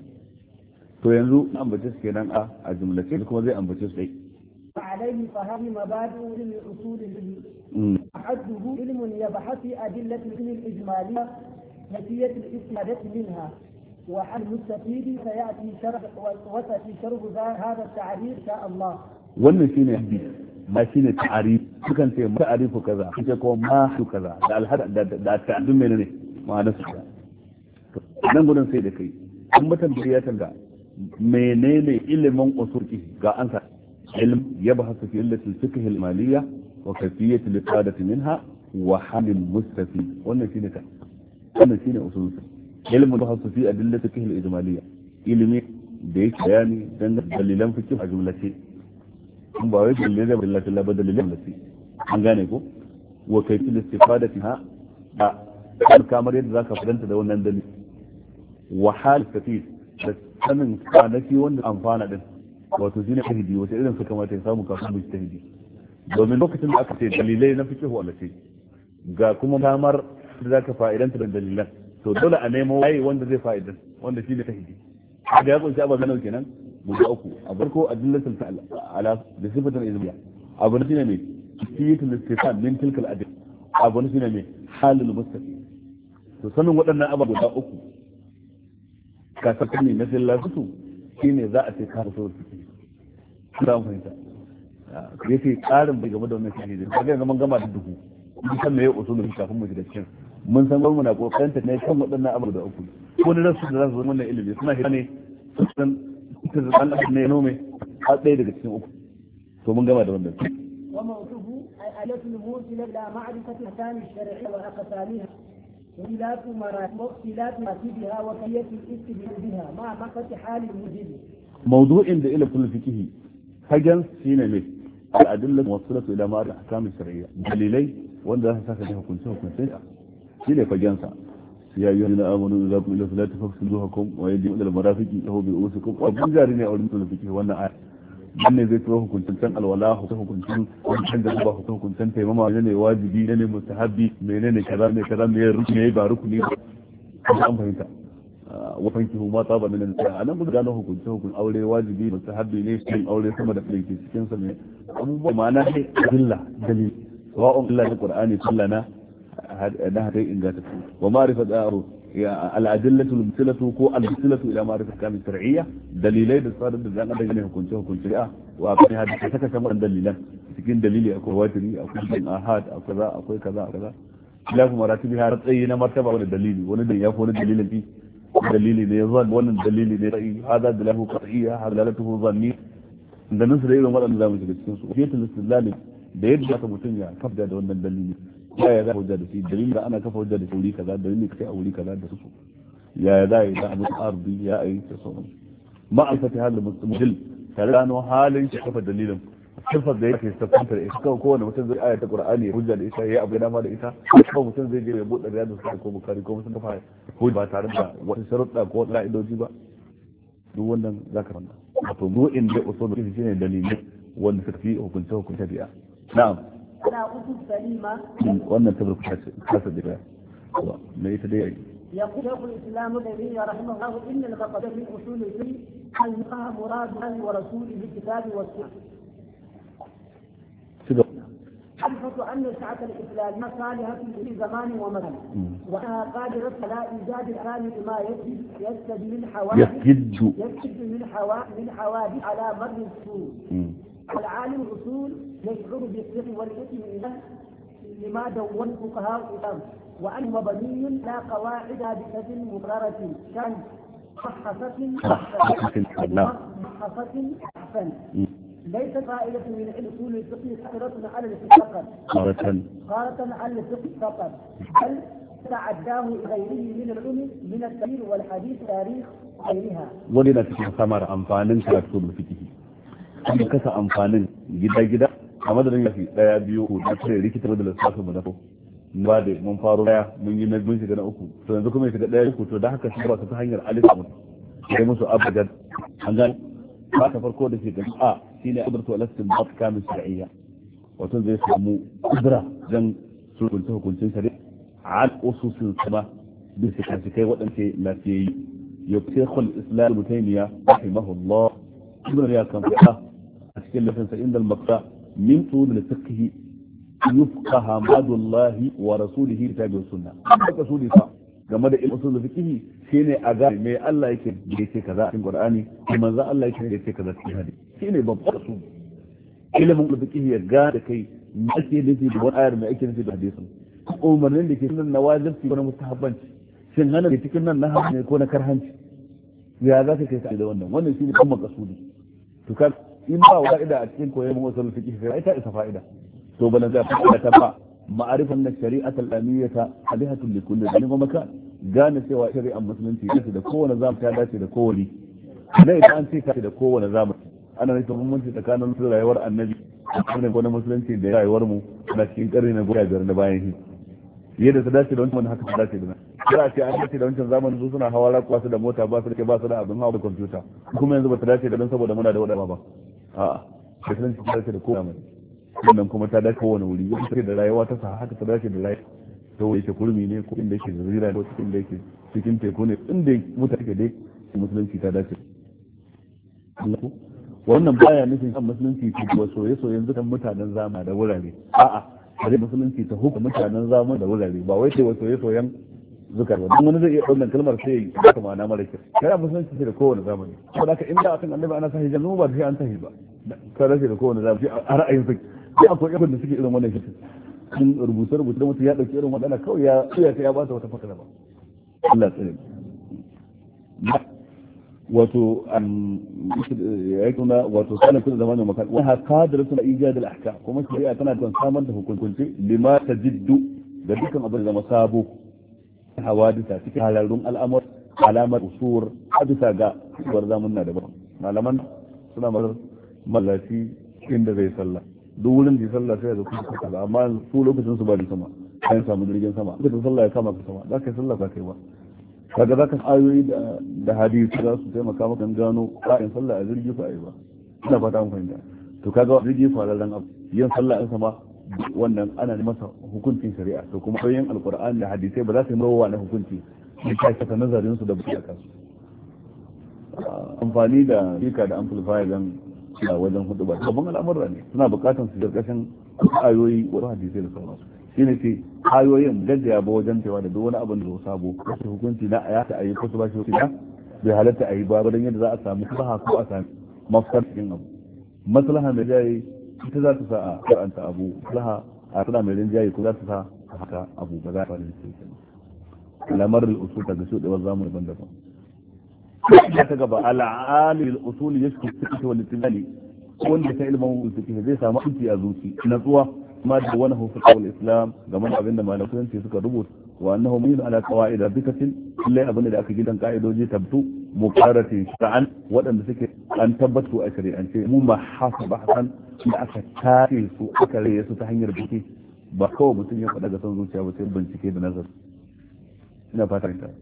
to yanzu an ambace su kenan a a jumlace kuma zai ambace su dai عليه فهم مبادئ للأصول به أحده علم يبحث في أدلة العلم الإجمالية نتيجة الاستفادة منها وحل المستفيد سيأتي شرح وسيأتي شرح هذا التعريف إن شاء الله. wannan shine hadisi ma shine ta'arif sukan ce ta'arifu kaza kace ko ma su kaza da alhada da ta'addun menene ma'ana su nan gudun sai da kai an mutan da ya tanga menene ilimin usul ga ansa علم يبحث في علة الفقه المالية وكيفية الاستفادة منها وحل المستفيد وانا شيني كان وانا شيني أصول علم يبحث في أدلة الفقه الإجمالية علم ديك يعني دليلان فقه جملة شيء ثم بعد دليلان بالله الله بدل جملة شيء an gane ko wa kayfiyat al-istifada minha da kamar yadda zaka fadanta da wannan dalili wa hal kafir da sanin kwanaki wanda amfana din wato shine tahidi wata irin su kamata ya samu kafin mu tahidi domin lokacin da aka ce dalilai na fiqh wala ce ga kuma kamar da zaka fa'idanta da dalilan to dole a nemo waye wanda zai fa'idan wanda shine tahidi da ya kunshi ababen nan kenan guda uku a farko adillatul ala da sifatan izmiya abu ne ne kiyatul istifad min tilkal adil abu ne ne halul mustafi to sanin waɗannan ababen guda uku ka saka ne na sallatu shine za a ce ka so su za mu fahimta yace tsarin bai game da wannan shine da kaga zaman gama da duhu mun san meye usulun kafin mu shiga cikin mun san gwamnati na kokarin ta ne kan waɗannan abu da uku ko ne rasu da za su zo wannan ilimi suna hira ne sun ta zan ne nome a ɗaya daga cikin uku to mun gama da wannan وموضوعه الآلة الموصلة إلى معرفة الأحكام الشرعية وأقسامها واختلاف مراتب واختلاف مراتبها وكيفية الاستدلال بها مع معرفة حال المجيب. موضوع عند إلى كل فقه حاجة سينا مي الأدلة الموصلة إلى معرفة الأحكام الشرعية دليلي وأن ذا ساسا له كنت كنت سينا فجانسا يا أيها الذين آمنوا إذا قمتم إلى الصلاة فاغسلوا وجوهكم وأيديكم إلى المرافق له برؤوسكم وأبن جارين أولم كل فقه وأن آية wanne zai turo hukuncin alwala hukuncin wancan da ba hukuncin taimama ne wajibi ne mustahabi menene kaza ne kaza ne rukuni ba rukuni ba an fahimta wa fankihu ma taba min an-nisa anan mun gano hukunci hukun aure wajibi mustahabbi ne cikin aure sama da ɗauke cikin sa ne abubuwa ma'ana ne dilla dalil sawa'un Allah da Qur'ani kullana da hada ingata wa ma'rifat al-adillatu al-mutsilatu ko al-mutsilatu ila ma'rifat kamin shar'iyya dalilai da sadar da zan da hukunci hukunci a wa kan hadisi saka kamar dalilan cikin dalili akwai wajiri akwai ahad akwai kaza akwai kaza kaza lafu maratibi har tsayi na martaba wani dalili wani da ya fi wani dalilin bi dalili ne zan wannan dalili ne sai hada da lahu qat'iyya halalatuhu zanni da nan su da irin wadannan zamu shiga cikin su fiyatul istidlal da yadda aka mutun ya kafa da wannan dalili ya ya za hujja da shi dalili da ana kafa hujja da wuri kaza dalili kai a wuri kaza da su ya ya za ya da abu ardi ya ayi ta sauran ma'alfati halul mustamil tare da no halin shi kafa dalilin sifar da yake tafanta da ita kawai kowane mutum zai ayata Qur'ani ya hujja da ita ya abu dama da ita kawai mutum zai je ya buɗe riyadu sai ko bukari ko mutum kafa hujja ba tare da wata sharuɗa ko wata ka'idoji ba duk wannan zaka fanda wato mu'in da usul fiqh shine dalili wanda suka fi hukunta hukunta bi'a na'am ana usul salima wannan tabarruka ce kasa da ba me ita dai يقول شيخ الاسلام ابن تيميه رحمه الله ان المقصد من اصول الفقه ان يقع مراد الله ورسوله بالكتاب والسنه. حدثت أن الساعة الإسلامية صالحة في زمان ومكان وأنها قادرة على إيجاد الآن بما يسجد من حوادث يسجد من حوادث من حوادث على مر السور. العالم الأصول يشعر بالثقة والإثم لما دون فقهاء الإسلام وأنه مبني على قواعد ثابتة مقررة كان محفظة محفظة أحسن ليست قائلة من اصول الفقه قادرة على الفقه فقط قادرة على الفقه فقط بل تعداه غيره من العلم من التفسير والحديث تاريخ غيرها. ولنا cikin samar amfanin karatu da fiqh kuma kasa amfanin gida gida a madadin yafi daya biyu da tare rikitar da lissafi mu dafo ba da mun faro daya mun yi na mun shiga na uku to yanzu kuma shiga daya uku to da haka shi ba ta hanyar alif mun sai musu abadan an ga ba ta farko da ke da a shine qudratu al-istinbat kamil shar'iyya wato zai samu kudura dan sulhunta hukuncin shari'a al ususul sama bi kai wadance lafiyayi ya shaykhul islam ibn taymiya rahimahullah ibn riyad kan fa a cikin lafin sa inda al-maqsa min tul al-fiqh yufqaha ma'adullahi wa rasulihi kitabu sunnah haka sudi fa game da usul fiqh shine a ga me Allah yake yace kaza a cikin Qur'ani kuma manzo Allah yake yace kaza cikin hadisi shine babban su ilimin fiqh ya ga da kai me ake nufi da wani ayar me ake nufi da hadisin umarnin da ke cikin nawajibi ko na mustahabbanci shin hana da cikin nan na haram ne ko na karhanci ya za ka kai ka da wannan wannan shine kan makasudi to kan in ba fa'ida a cikin koyon usul fiqh sai ta isa fa'ida to bana za ka ta ba ma'arifan na shari'at al-amiyata hadihatun li kulli zaman wa makan gane cewa shari'ar musulunci ce da kowane zamani ta dace da kowane ne idan an ce ta da kowane zamani ana nufin bambanci tsakanin rayuwar annabi da kuma musulunci da rayuwar mu na cikin karni na goma biyar na bayan shi yadda ta dace da wancan haka ta dace da nan za a ce an dace da wancan zamanin su suna hawa rakuwa su da mota ba su da ba su da abin hawa da kwamfuta kuma yanzu ba ta dace da nan saboda muna da wadaba ba a'a musulunci ta dace da kowane zamani wannan kuma ta dace kowane wuri yadda take da rayuwa ta sa haka ta dace da rayuwa to yake kurmi ne ko inda yake zira ko cikin da yake cikin teku ne inda mutane ke dai musulunci ta dace wannan baya nufin kan musulunci ta kuwa soye-soyen zukan mutanen zama da wurare a'a sai musulunci ta hukuma mutanen zama da wurare ba wai sai soye-soyen zukar ba wani zai iya ɗaukan kalmar sai ya kama na mara kyau kana musulunci ce da kowane zamani saboda haka inda akan annabi ana sahi jannu ba sai an sahi ba ka rashi da kowane zamani a ra'ayin sa sai akwai ibn da suke irin wannan shi sun rubuce rubuce mutum ya dauki irin wadannan kawai ya tsaya sai ya ba ta wata fakara ba Allah tsare wato an ya kuna wato sanan kun zamanin makan wa qadiratu na ijad al ahkam kuma shari'a tana son samar da hukunci lima tajiddu da dukkan abin da masabo hawadisa cikin halarun al'amur alamar usur hadisa ga war zamanna da malaman suna mar mallaci inda zai sallah duk wurin da sallah sai da kuma kaza amma su lokacin su ba da sama kayan samu jirgin sama lokacin sallah ya kama ka sama za ka yi sallah ba kai ba kaga za ka ayoyi da hadisi za su taimaka maka gano ƙa'in sallah a jirgi fa ai ba ina fata mun fahimta to kaga jirgi farallan abu yin sallah in sama wannan ana masa hukuncin shari'a to kuma bayan alqur'ani da hadisai ba za su yi rawa na hukunci sai ka saka nazarin su da buƙi a kansu amfani da speaker da amplifier dan a wajen hudu ba babban al'amura ne suna buƙatar su karkashin ayoyi ko hadisi da sauransu shine ce ayoyin gaggaya ba wajen cewa da duk wani abin da zo sabo wasu hukunci na ayata ayi ko su ba shi hukunci bai halatta ayi ba don yadda za a samu maslaha ko a samu mafsar cikin abu maslaha mai jayi ita za ta sa a karanta abu maslaha a tana mai rinjaye ko za ta sa a haka abu ba za a fara ce lamar al'usul ta gashi da zamu daban-daban ya ta gaba al'ali al'usul yashku fiqh wal istidlal wanda ta ilmin fiqh zai samu aiki a zuci natsuwa ma da wani hukum al-islam game da abinda malaman suka rubuta wa annahu min ala qawaid bikatin illai abinda da aka gidan ka'idoji tabtu muqarratin shar'an wadanda suke an tabbatu a shari'ance mu ma hasaba hasan da aka tare su aka raye su ta hanyar biki ba kawai mutum ya faɗa ga son zuciya ba sai bincike da nazari ina fatan ta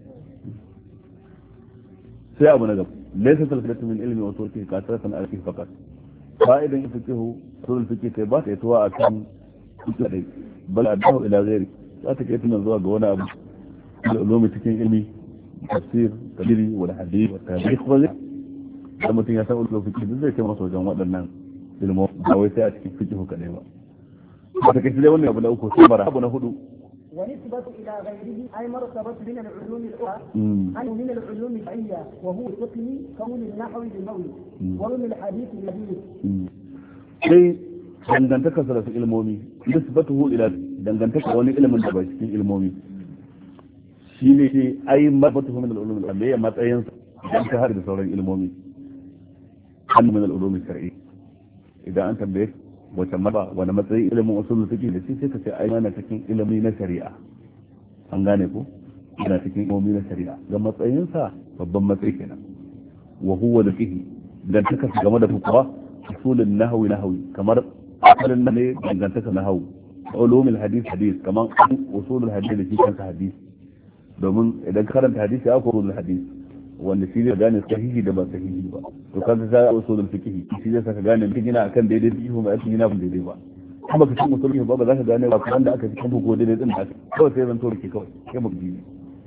sai abu na gaba laysa talfatu min ilmi wa turki kasratan alfi faqat fa'idan fiqhu sul fiqh kai ba ta tuwa akan fiqh dai bal adahu ila ghairi za ta kai tunan zuwa ga wani abu da ulumi cikin ilmi tafsir tafsiri wal hadith wa tarikh wa da mutum ya san ulumi fiqh zai kai masa wajen waɗannan ilmu ba wai sai a cikin fiqh kadai ba ta kai dai wannan abu na uku sai bara abu na hudu ونسبة إلى غيره أي مرتبة من العلوم الأخرى أي من العلوم العليا وهو الفقه كون النحو بالمولد ومن الحديث الحديث. شيء dangantaka sa da ilmomi nisbatuhu ila dangantaka wani ilimin da ba cikin ilmomi shine sai ai mabatuhu min al-ulum al-amaliya matsayin idan ka har da sauran ilmomi an min al-ulum al-shar'i idan an tambaye wata maba wani matsayin ilimin usul fiqh da shi sai ka ce ai mana cikin ilimi na shari'a an gane ko ina cikin ilimi na shari'a ga matsayin sa babban matsayi kenan wa huwa da fiqh dan taka game da fuqaha usulun nahwi nahwi kamar asalin ne dangantaka nahwu ulumul hadith hadith kamar usulul hadith da shi kansa hadith domin idan karanta hadisi ya usulul hadith wanda shi zai gane sahihi da ba sahihi ba to kaga sai usulul fiqh shi zai saka gane mutum yana akan daidai fiqh ba akan yana daidai ba kuma ka san usulul fiqh ba ba za ka gane ba wanda aka fi kanku ko daidai din da kawai sai zan tori kawai kai mu ji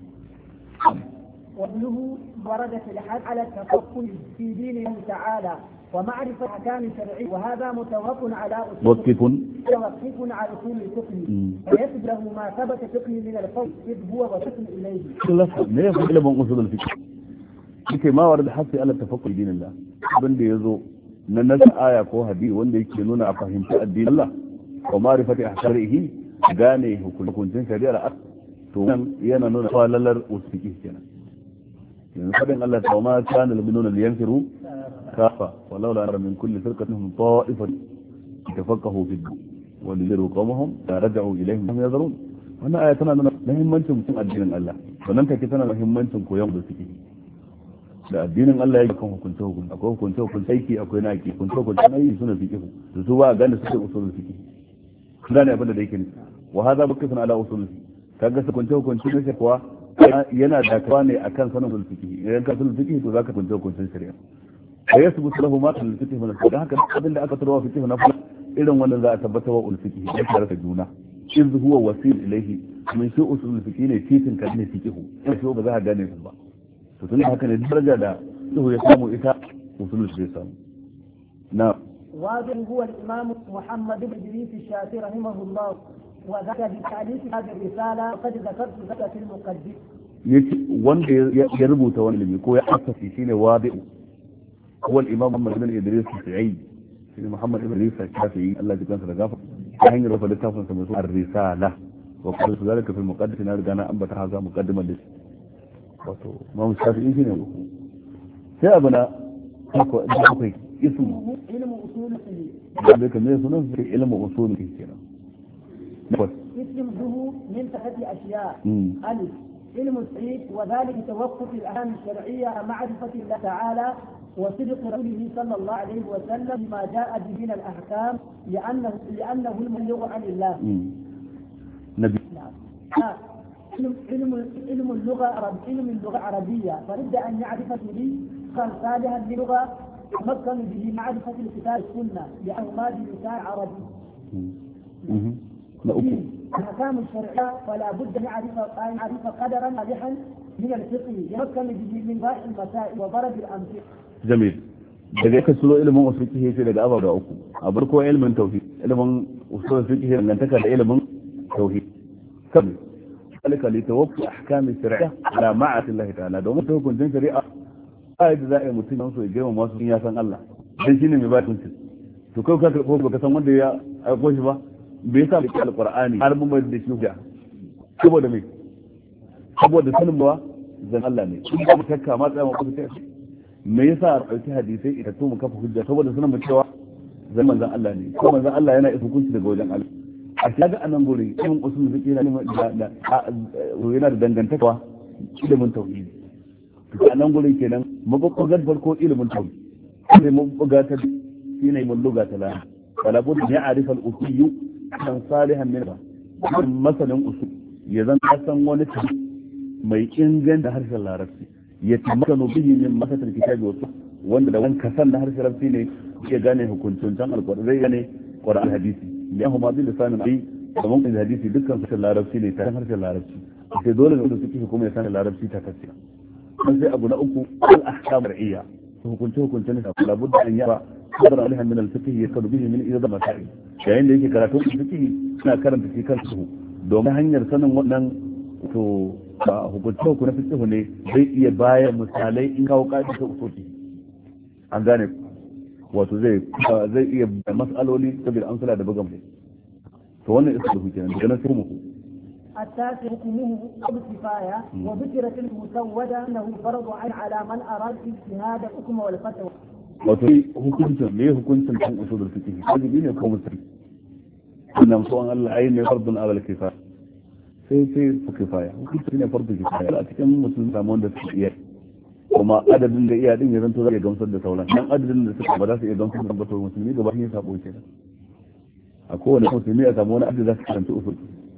وابنه ورد في الحد على التفقه في دين الله تعالى ومعرفة أحكام الشرعية وهذا متوقف على أصول متوقف متوقف على أصول الفقه فيثبت له ما ثبت فقه من القول إذ هو وصف إليه. لا يفهم إلا من أصول الفقه. yake ma warda hafi ala tafakkur dinin Allah abin da yazo na nasa aya ko hadisi wanda yake nuna a fahimci addinin Allah wa ma'rifati ahkamihi gane hukuncin shari'ar to nan yana nuna falalar usuki kenan yanzu fadin Allah ta ma kana al-mu'minuna liyanfiru kafa walau la min kulli firqatin ta'ifatan tafaqahu fi din wa liru qawmahum la raja'u ilayhim hum yazrun wannan aya tana nuna muhimmancin addinin Allah wannan take tana muhimmancin koyon usuki da addinin Allah yake kan hukunce hukunce akwai hukunce hukunce aiki akwai na aiki hukunce hukunce aiki suna fiqh da su ba gane suke usulul fiqh gane abin da yake ne wa hadha bakifun ala usulul fiqh kaga hukunce hukunce ne kuwa yana da kawa ne akan sanin usulul fiqh idan ka usulul fiqh to zaka hukunce hukuncen shari'a sai ya subutu lahu ma usulul fiqh min al haka abin da aka tarwa fiqh na irin wannan za a tabbatar wa usulul fiqh da tare da juna iz huwa wasil ilayhi min shi usulul fiqh ne titin ka ne fiqh sai ba za ka gane su ba to tun haka ne daraja da su ya samu ita usulul fiqh samu na واضح هو الإمام محمد بن إدريس الشافعي رحمه الله وذكر بتعليق هذه الرسالة وقد ذكرت ذلك في المقدمة. wanda ya rubuta wani ilimi ko ya asasi shine wadi'u هو الإمام محمد بن إدريس الشافعي shine Muhammad ibn Idris al-Shafi'i Allah ya kansa da gafa ta hanyar rubuta littafin sa mai ar-risala wa qala zalika fi al-muqaddimah na riga na ambata haza muqaddiman lis wato Imam Shafi'i shine uku sai abuna ko da akwai ismu ilmu usul fiqh da kamar sunan sai ilmu usul fiqh kenan اسمه من ثلاث أشياء ألف علم التوحيد وذلك توقف الأحكام الشرعية عن معرفة الله تعالى وصدق رسوله صلى الله عليه وسلم بما جاء به من الأحكام لأنه لأنه المبلغ عن الله. نبي. نعم. علم علم علم اللغة علم اللغة العربية فلابد أن يعرف به كان صالحا للغة تمكن به معرفة الكتاب والسنة لأنه ما بلسان عربي. أحكام الشرعية فلا بد أن يعرف أن يعرف قدرا صالحا من الفقه يمكن به من باقي المسائل وضرب الأمثلة. جميل. daga ka sulo ilimin usul fiqh sai daga abaga uku a barko ilimin tauhid ilimin usul fiqh dangantaka da ilimin tauhid kan alika li tawaffi ahkam shari'a ala ma'ati Allah ta'ala domin ta hukuncin shari'a ai da za'i mutum so ya girma masu ya san Allah dan shine mai ba tuntun to kai ka karbo baka san wanda ya aiko shi ba bai sa da alqur'ani har mun da shi hujja saboda me saboda sanin ba zan Allah ne in ba mu takka ma tsaya mu kusa me yasa a ɗauki hadisai ita to mu kafa hujja saboda sunan mu cewa zan manzon Allah ne ko manzon Allah yana isa hukunci daga wajen Allah a shiga anan guri ilimin usul fiqh yana da yana da dangantawa ilimin tauhidi to anan guri kenan mabubbugar farko ilimin tauhid sai mabubbuga ta shine mun luga ta la wala bud ya arifa al-usul kan salihan min masalan usul ya zan san wani mai inganta harshen larabci ya tamakanu bihi min masatal kitabi wa wanda da wanka san da harshen larabci ne ya gane hukuncin alqur'ani zai gane qur'an hadisi ya huma bil lisan ai da mun hadisi dukkan harshen larabci ne ta harshen larabci sai dole ne su kike kuma ya san larabci ta tafsira sai abu na uku al ahkam ra'iyya hukunci hukuncin da la budda an yaba qadra alaiha min al fiqh yakadu bihi min idza masail yayin da yake karatu fiqh suna karanta shi kansu domin hanyar sanin wannan to ba hukunta ku na fiqh ne zai iya bayar misalai in kawo kaidi ta usuki an gane wato zai zai iya mas'aloli saboda amsala da bugan to wannan isa da hukunci daga nan sai mu التاسع حكمه بالكفاية وذكرت المسودة أنه فرض عين على من أراد اجتهاد الحكم والفتوى. وفي حكمت ليه حكمت عن أصول الفقه؟ واجبين يقوم السري. أن مسؤول العين فرض على الكفاية. sai sai su kifaya hukunci ne farko kifaya a cikin musulmi samu wanda su iya kuma adadin da iya din ya zanto zai gamsar da sauran dan adadin da suka ba za su iya gamsar da bato musulmi gaba ne sabo kenan a kowane musulmi a samu wani adadi za su karanta usul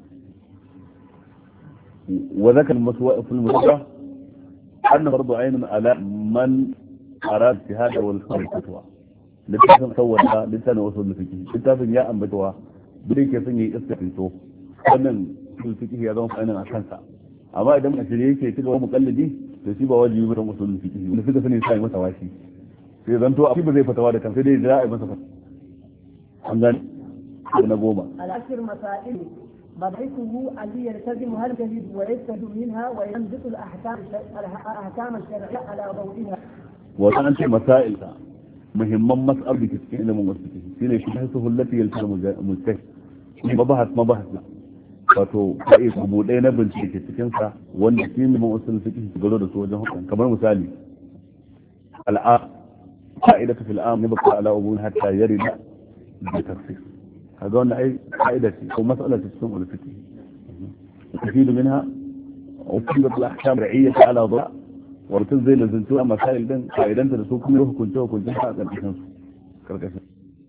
wa zakal maswa fil musalla anna fardu aynun ala man arad jihad wal fatwa littafin sawwata littafin usul fiqh littafin ya ambatawa duk yake son yi istifito wannan usul fiqh ya zama fa'inan a kansa amma idan a shirye yake ci gaba mukallidi to shi ba wajibi ba don usul fiqh wanda suka sani sai masa washi sai zan to ba zai fatawa da kansa dai da ai masa fatawa an gani na goma al-ashir masail مبحثه الذي يلتزم هل تجد ويستفيد منها وينبت الاحكام الاحكام الشرعيه على ضوئها وكانت مسائل مهمه مسألة بكتير من مسألة shine shi hasuhu allati yaltamu mujtahid mabahas mabahas wato kai abu ɗaya na bincike cikin sa wanda shi ne mun usul fiqh garo da su wajen hukunci kamar misali al'a qa'idatu fil am yabqa ala ubun hatta yarida bi tafsir kaga wannan ai qa'ida ce ko mas'ala ce cikin usul fiqh tafidu minha uqidat al ahkam ra'iyya ala dha wa tuzil zintu masail din qa'idan da su kuma hukunci hukunci a karkashin su karkashin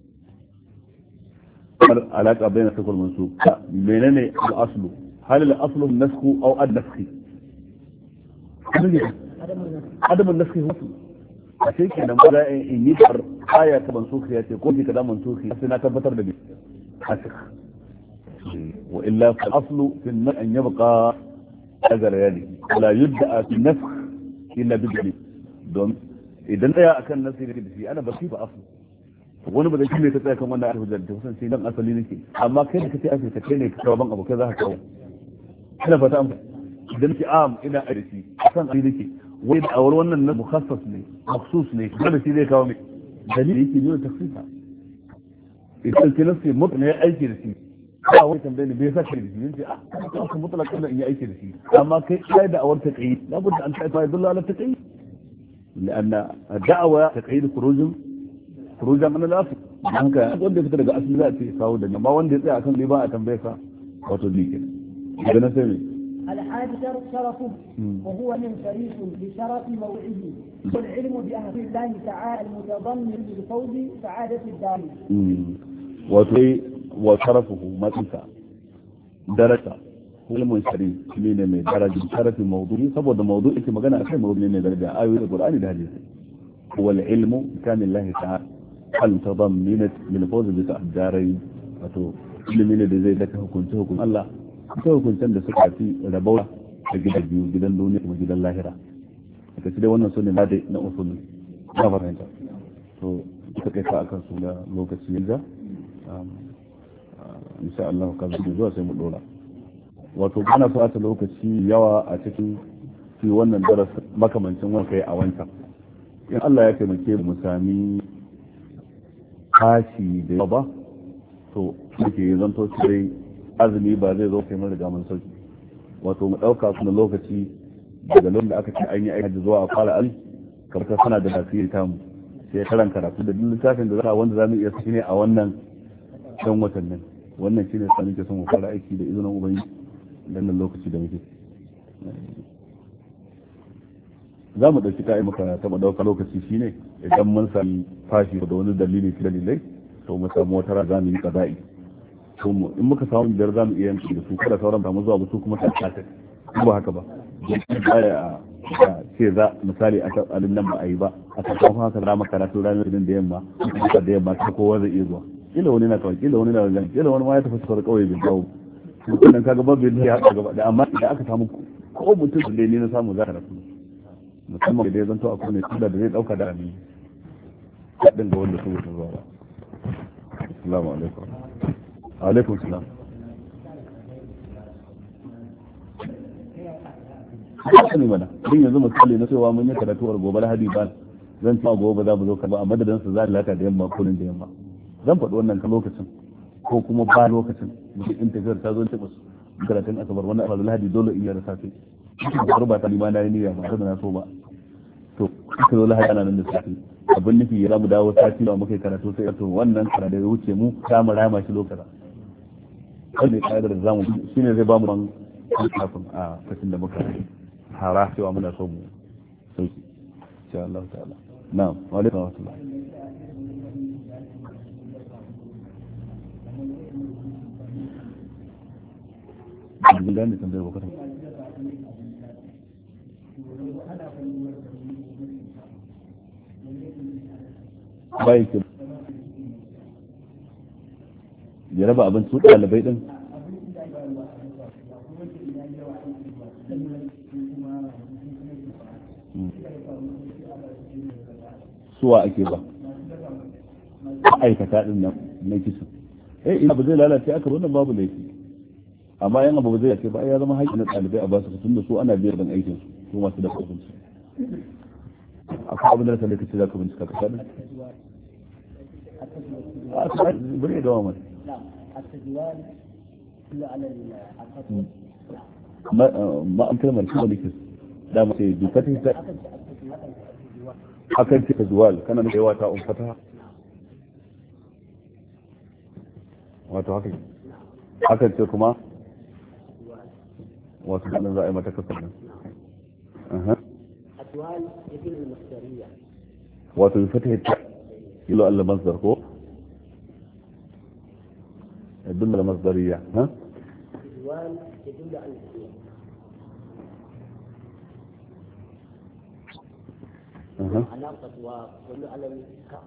علاقة بين النسخ والمنسوخ منين الأصل هل الأصل النسخ أو النسخ عدم النسخ هو عشان كده مرة إن يظهر آية منسوخة يقول في كلام منسوخ أصلا تبتر به حسخ وإلا فالأصل في النسخ أن يبقى أجر يعني ولا يبدأ في النسخ إلا بدليل دون إذا لا أكن نسخ في أنا بسيب أصل wani ba zai kime ta tsaya kan wannan alhujar da kusan sai dan asali nake amma kai da kace afirka kai ne ka kawo ban abu kai za ka kawo kana fata amma idan ki am ina arisi san asali nake wai da awar wannan na mukhassas ne makhsus ne kada shi zai kawo mai dalili yake ne tafsira idan ki nasi mutu ne aiki da shi ba wai tambaye ne bai sa kai da shi ne a ka mutlaka kana in yi aiki da shi amma kai kai da awar ta kai labudda an ta yadullu ala ta kai لأن الدعوة تقييد خروج خروجا من الأصل haka wanda fita daga asali za a ce kawo da amma wanda ya tsaya akan ne ba a tambaye ka wato dike daga nan sai ne الحادي شرفه وهو من شريف بشرف موعده والعلم بأهل الله تعالى المتضمن للفوز سعادة الدار وتي وشرفه ما تنسى درجة علم شريف من من درجة شرف موضوعي saboda موضوع yake magana akai mawdu'i ne daraja ayoyi Qur'ani da hadisi هو العلم كان الله تعالى المتضمنة للفوز بالدارين wato ilimi ne da zai daka hukunci hukun Allah ta hukuncen da suka fi rabawa da gidan biyu, gidan duniya kuma gidan lahira. Aka ci dai wannan su ne na na usulun na fahimta. To ita kai ta akan su da lokaci yanzu insha Allah ka zuwa zuwa sai mu dora. Wato kana fata lokaci yawa a cikin shi wannan darasi makamancin wanda kai a wancan. In Allah ya taimake mu sami kashi da yawa ba to yake zanto sai azumi ba zai zo kai mun riga mun sauki. Wato mu dauka kuma lokaci daga lokacin da aka ce an yi aiki zuwa a fara ali kamar ta sana da lafiyar tamu sai karan karatu da littafin da za wanda zamu iya saki ne a wannan dan watannin. Wannan shine sanin ke son mu fara aiki da izinin ubangiji dan nan lokaci da muke za mu dauki kai muka taba dauka lokaci shine idan mun sami fashi da wani dalili fi dalilai to mu samu wata ra zamu yi qada'i to in muka samu biyar zamu iya yanki da su kada sauran ba mu zuwa ba su kuma ta ta ba haka ba baya a ce za misali a kan alin nan ba a yi ba a kan haka za mu karatu ranar da yamma da yamma ta kowa zai iya zuwa kila wani na kawai kila wani na wajen kila wani ma ya tafi sauran kawai bai dawo sannan kaga babu yadda ya haɗa gaba da amma idan aka samu ko mutum da ne na samu za ka rasu musamman da ya zanto akwai mai kula da zai ɗauka da amini haɗin ga wanda su wuce zuwa ba. Assalamu alaikum. Alaikum salam. Haka ne mana, din yanzu misali na cewa mun yi karatuwar gobe Lahadi ba zan ci gobe za mu zo karba a madadin su za lata da yamma kullun da yamma. Zan faɗi wannan kan lokacin ko kuma ba lokacin mutum in tafiyar ta zo ta musu karatun asabar wannan abu Lahadi dole in yi da safe. Har ba ta lima na yi niyya ba na so ba. To aka zo Lahadi ana nan da safe. Abin nufi ya zamu dawo sati da muka karatu sai to wannan karatu ya wuce mu ta mu rama shi lokacin. Wannan kaidar da zamu shine zai ba mu ban kafin a kafin da muka hara cewa muna so mu sauki insha Allah ta'ala. Na'am, wa alaikum assalam. Bin gane tambayar bakar. Bai ke ya raba abin su ɗalibai din suwa ake ba aikata din nan na kisan eh ina ba zai lalace aka wannan babu laifi amma yan abu ba zai lalace ba ya zama haƙƙi na ɗalibai a basu tun da su ana biyar dan aikin su su masu da kafin su akwai abin da sai kace za ka bincika ka sani a sai bari da wannan التجوال كله على الخط ما ما أمكن من كل ذلك ده ما في بفتح akan ce tazwal kana da yawa ta umfata wato haka akan ce kuma wato kana za a yi mata kasar nan aha atwal yadul al-masdariyya wato bi fatah ilo al-masdar ko يدل على مصدرية ها الوان يدل على اها علاقة ويدل على الكاف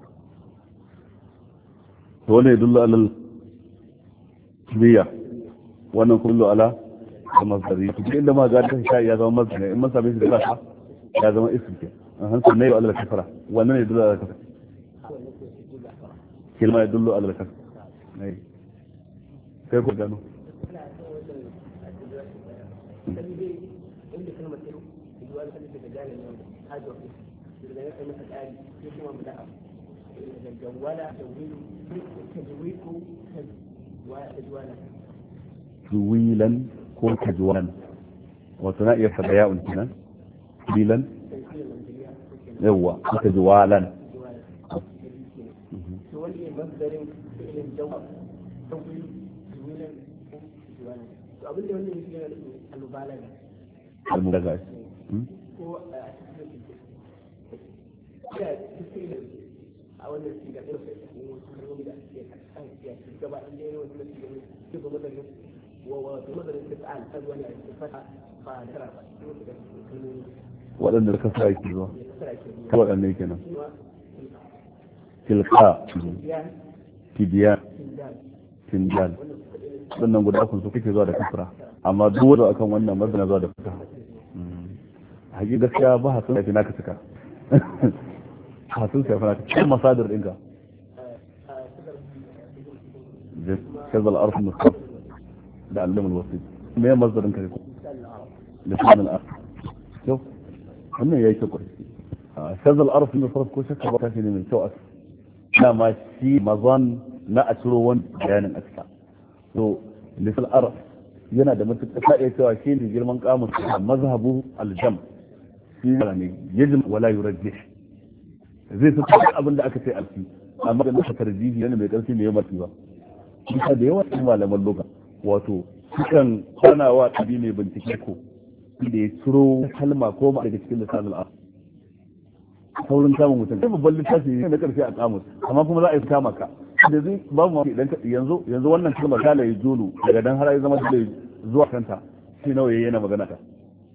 هو يدل على الكمية وانا كله على المصدرية عندما قال شيء يا زلمه مصدر اما سابيس ده يا زلمه اسم كده اها سنيه على الكسره وانا يدل على الكسره كلمة يدل على الكسره اي kai ku gano تجويلا ko tajwalan wato na iya fada ya'un kenan bilan yawa ko tajwalan to wani masdarin fi'il jawab tawil to abin da wannan yake yana da al-mubalaga al-mubalaga ko ya cikin a wannan siga da sai mu kuma da ake kan ya gaba da ne wannan siga ne ke kuma da wa wa to da al azwan ya fata fa tara ba waɗanda ka sa yake zuwa ta waɗanda yake nan tilka tibiya tinjan sannan guda kun su kake zuwa da kasra amma duk wanda akan wannan mazana zuwa da fita haƙi gaskiya ba hasun sai naka cika hasun sai fa naka cikin masadar ɗinka كذا الأرض مصطف ده علم الوسيط ما هي مصدر إنك يكون لسان الأرض شوف هنا يأتي كويس كذا الأرض مصطف كوشك بكاشي من شو أكثر لا ما شيء مظن لا أشروون بيان أكثر لو لسان الأرض yana da matuƙa iya cewa shi ne girman kamus mazhabu aljam shi ne yajim wala yurajjih zai fi abin da aka ce alfi amma da nasa tarjihi yana mai ƙarfi ne ya mafi ba bisa da yawan malaman loka wato sukan sanawa tabi mai bincike ko da ya ciro kalma ko ma daga cikin lisanin al'ad saurin samun mutum sai babban littafi ne na karshe a kamus amma kuma za a yi kama ka da zai babu mafi idan yanzu yanzu wannan kalmar ta layi julu daga dan har ya zama da zuwa kanta shi nawa yayi yana magana ta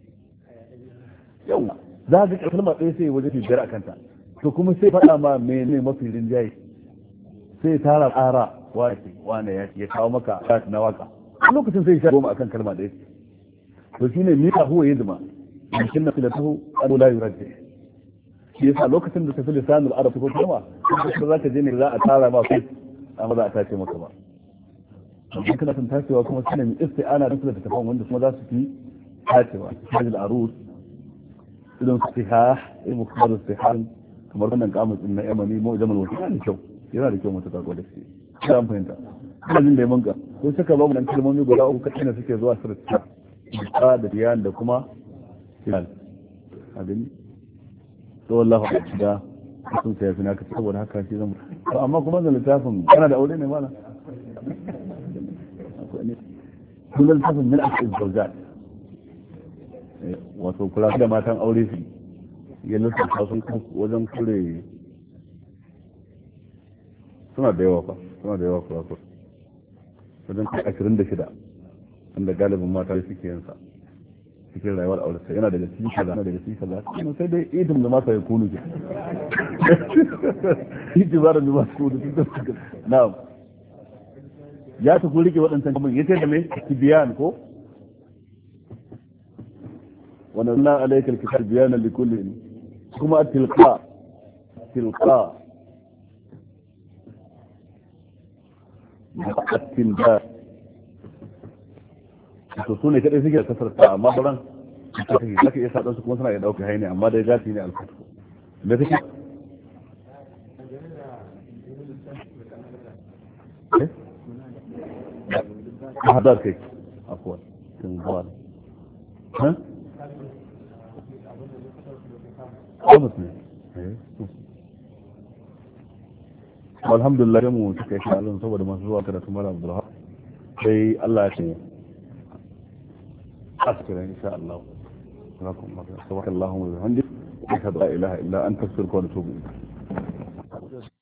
yau za ga kalmar ɗaya sai waje fi biyar a kanta to kuma sai faɗa ma mene mafi rinjaye sai tara tsara wake wane ya kawo maka na waka lokacin sai ya goma akan kalma ɗaya to shine mika huwa yadma lakin na filatahu adu la yuraddi shi yasa lokacin da tafi lisanul arab ko kalma sai za ka je ne za a tara ma kai amma za a tace maka ba amma kana san tacewa kuma shine isti'ana da su da tafan wanda kuma za su fi tacewa hajjal arus idan sihah ai mukbar sihah kamar wannan kamus din na yamani mu jamal wasi yana da kyau yana da kyau mutu ka gwada shi sai an fahimta ina jin da yamanka ko saka babu nan kalmomi guda uku kaɗai ne suke zuwa sirri da da biyan da kuma hilal a gani to wallahi da sun sai fi naka saboda haka shi zan amma kuma da littafin kana da aure ne mala kuma littafin min al zawjat wato kula da matan aure su ya lissafa sun wajen kure suna da yawa fa suna da yawa kuwa wajen ashirin da shida wanda galibin mata suke yansa cikin rayuwar aure sai yana daga cikin kaza yana daga cikin kaza kuma sai dai idin da masa ya kunu ke idin da da masa kunu na'am ya ta ku rike waɗancan kamar yace da me tibiyan ko wa nazzalna alayka alkitab biyana likulli kuma tilqa tilqa muqattin da to su ne kadai suke kasarta amma sauran zaka iya sadan su kuma suna iya dauka haini amma dai zafi ne alfatu me take eh hadar kai afwan kin zuwa ha Kamus ne alhamdulillah mu suka yi halin saboda masu zuwa karatu mara abdullahi sai Allah ya ce أذكر إن شاء الله لكم سبحانك اللهم وبحمدك أشهد أن لا إله إلا أنت أستغفرك وأتوب إليك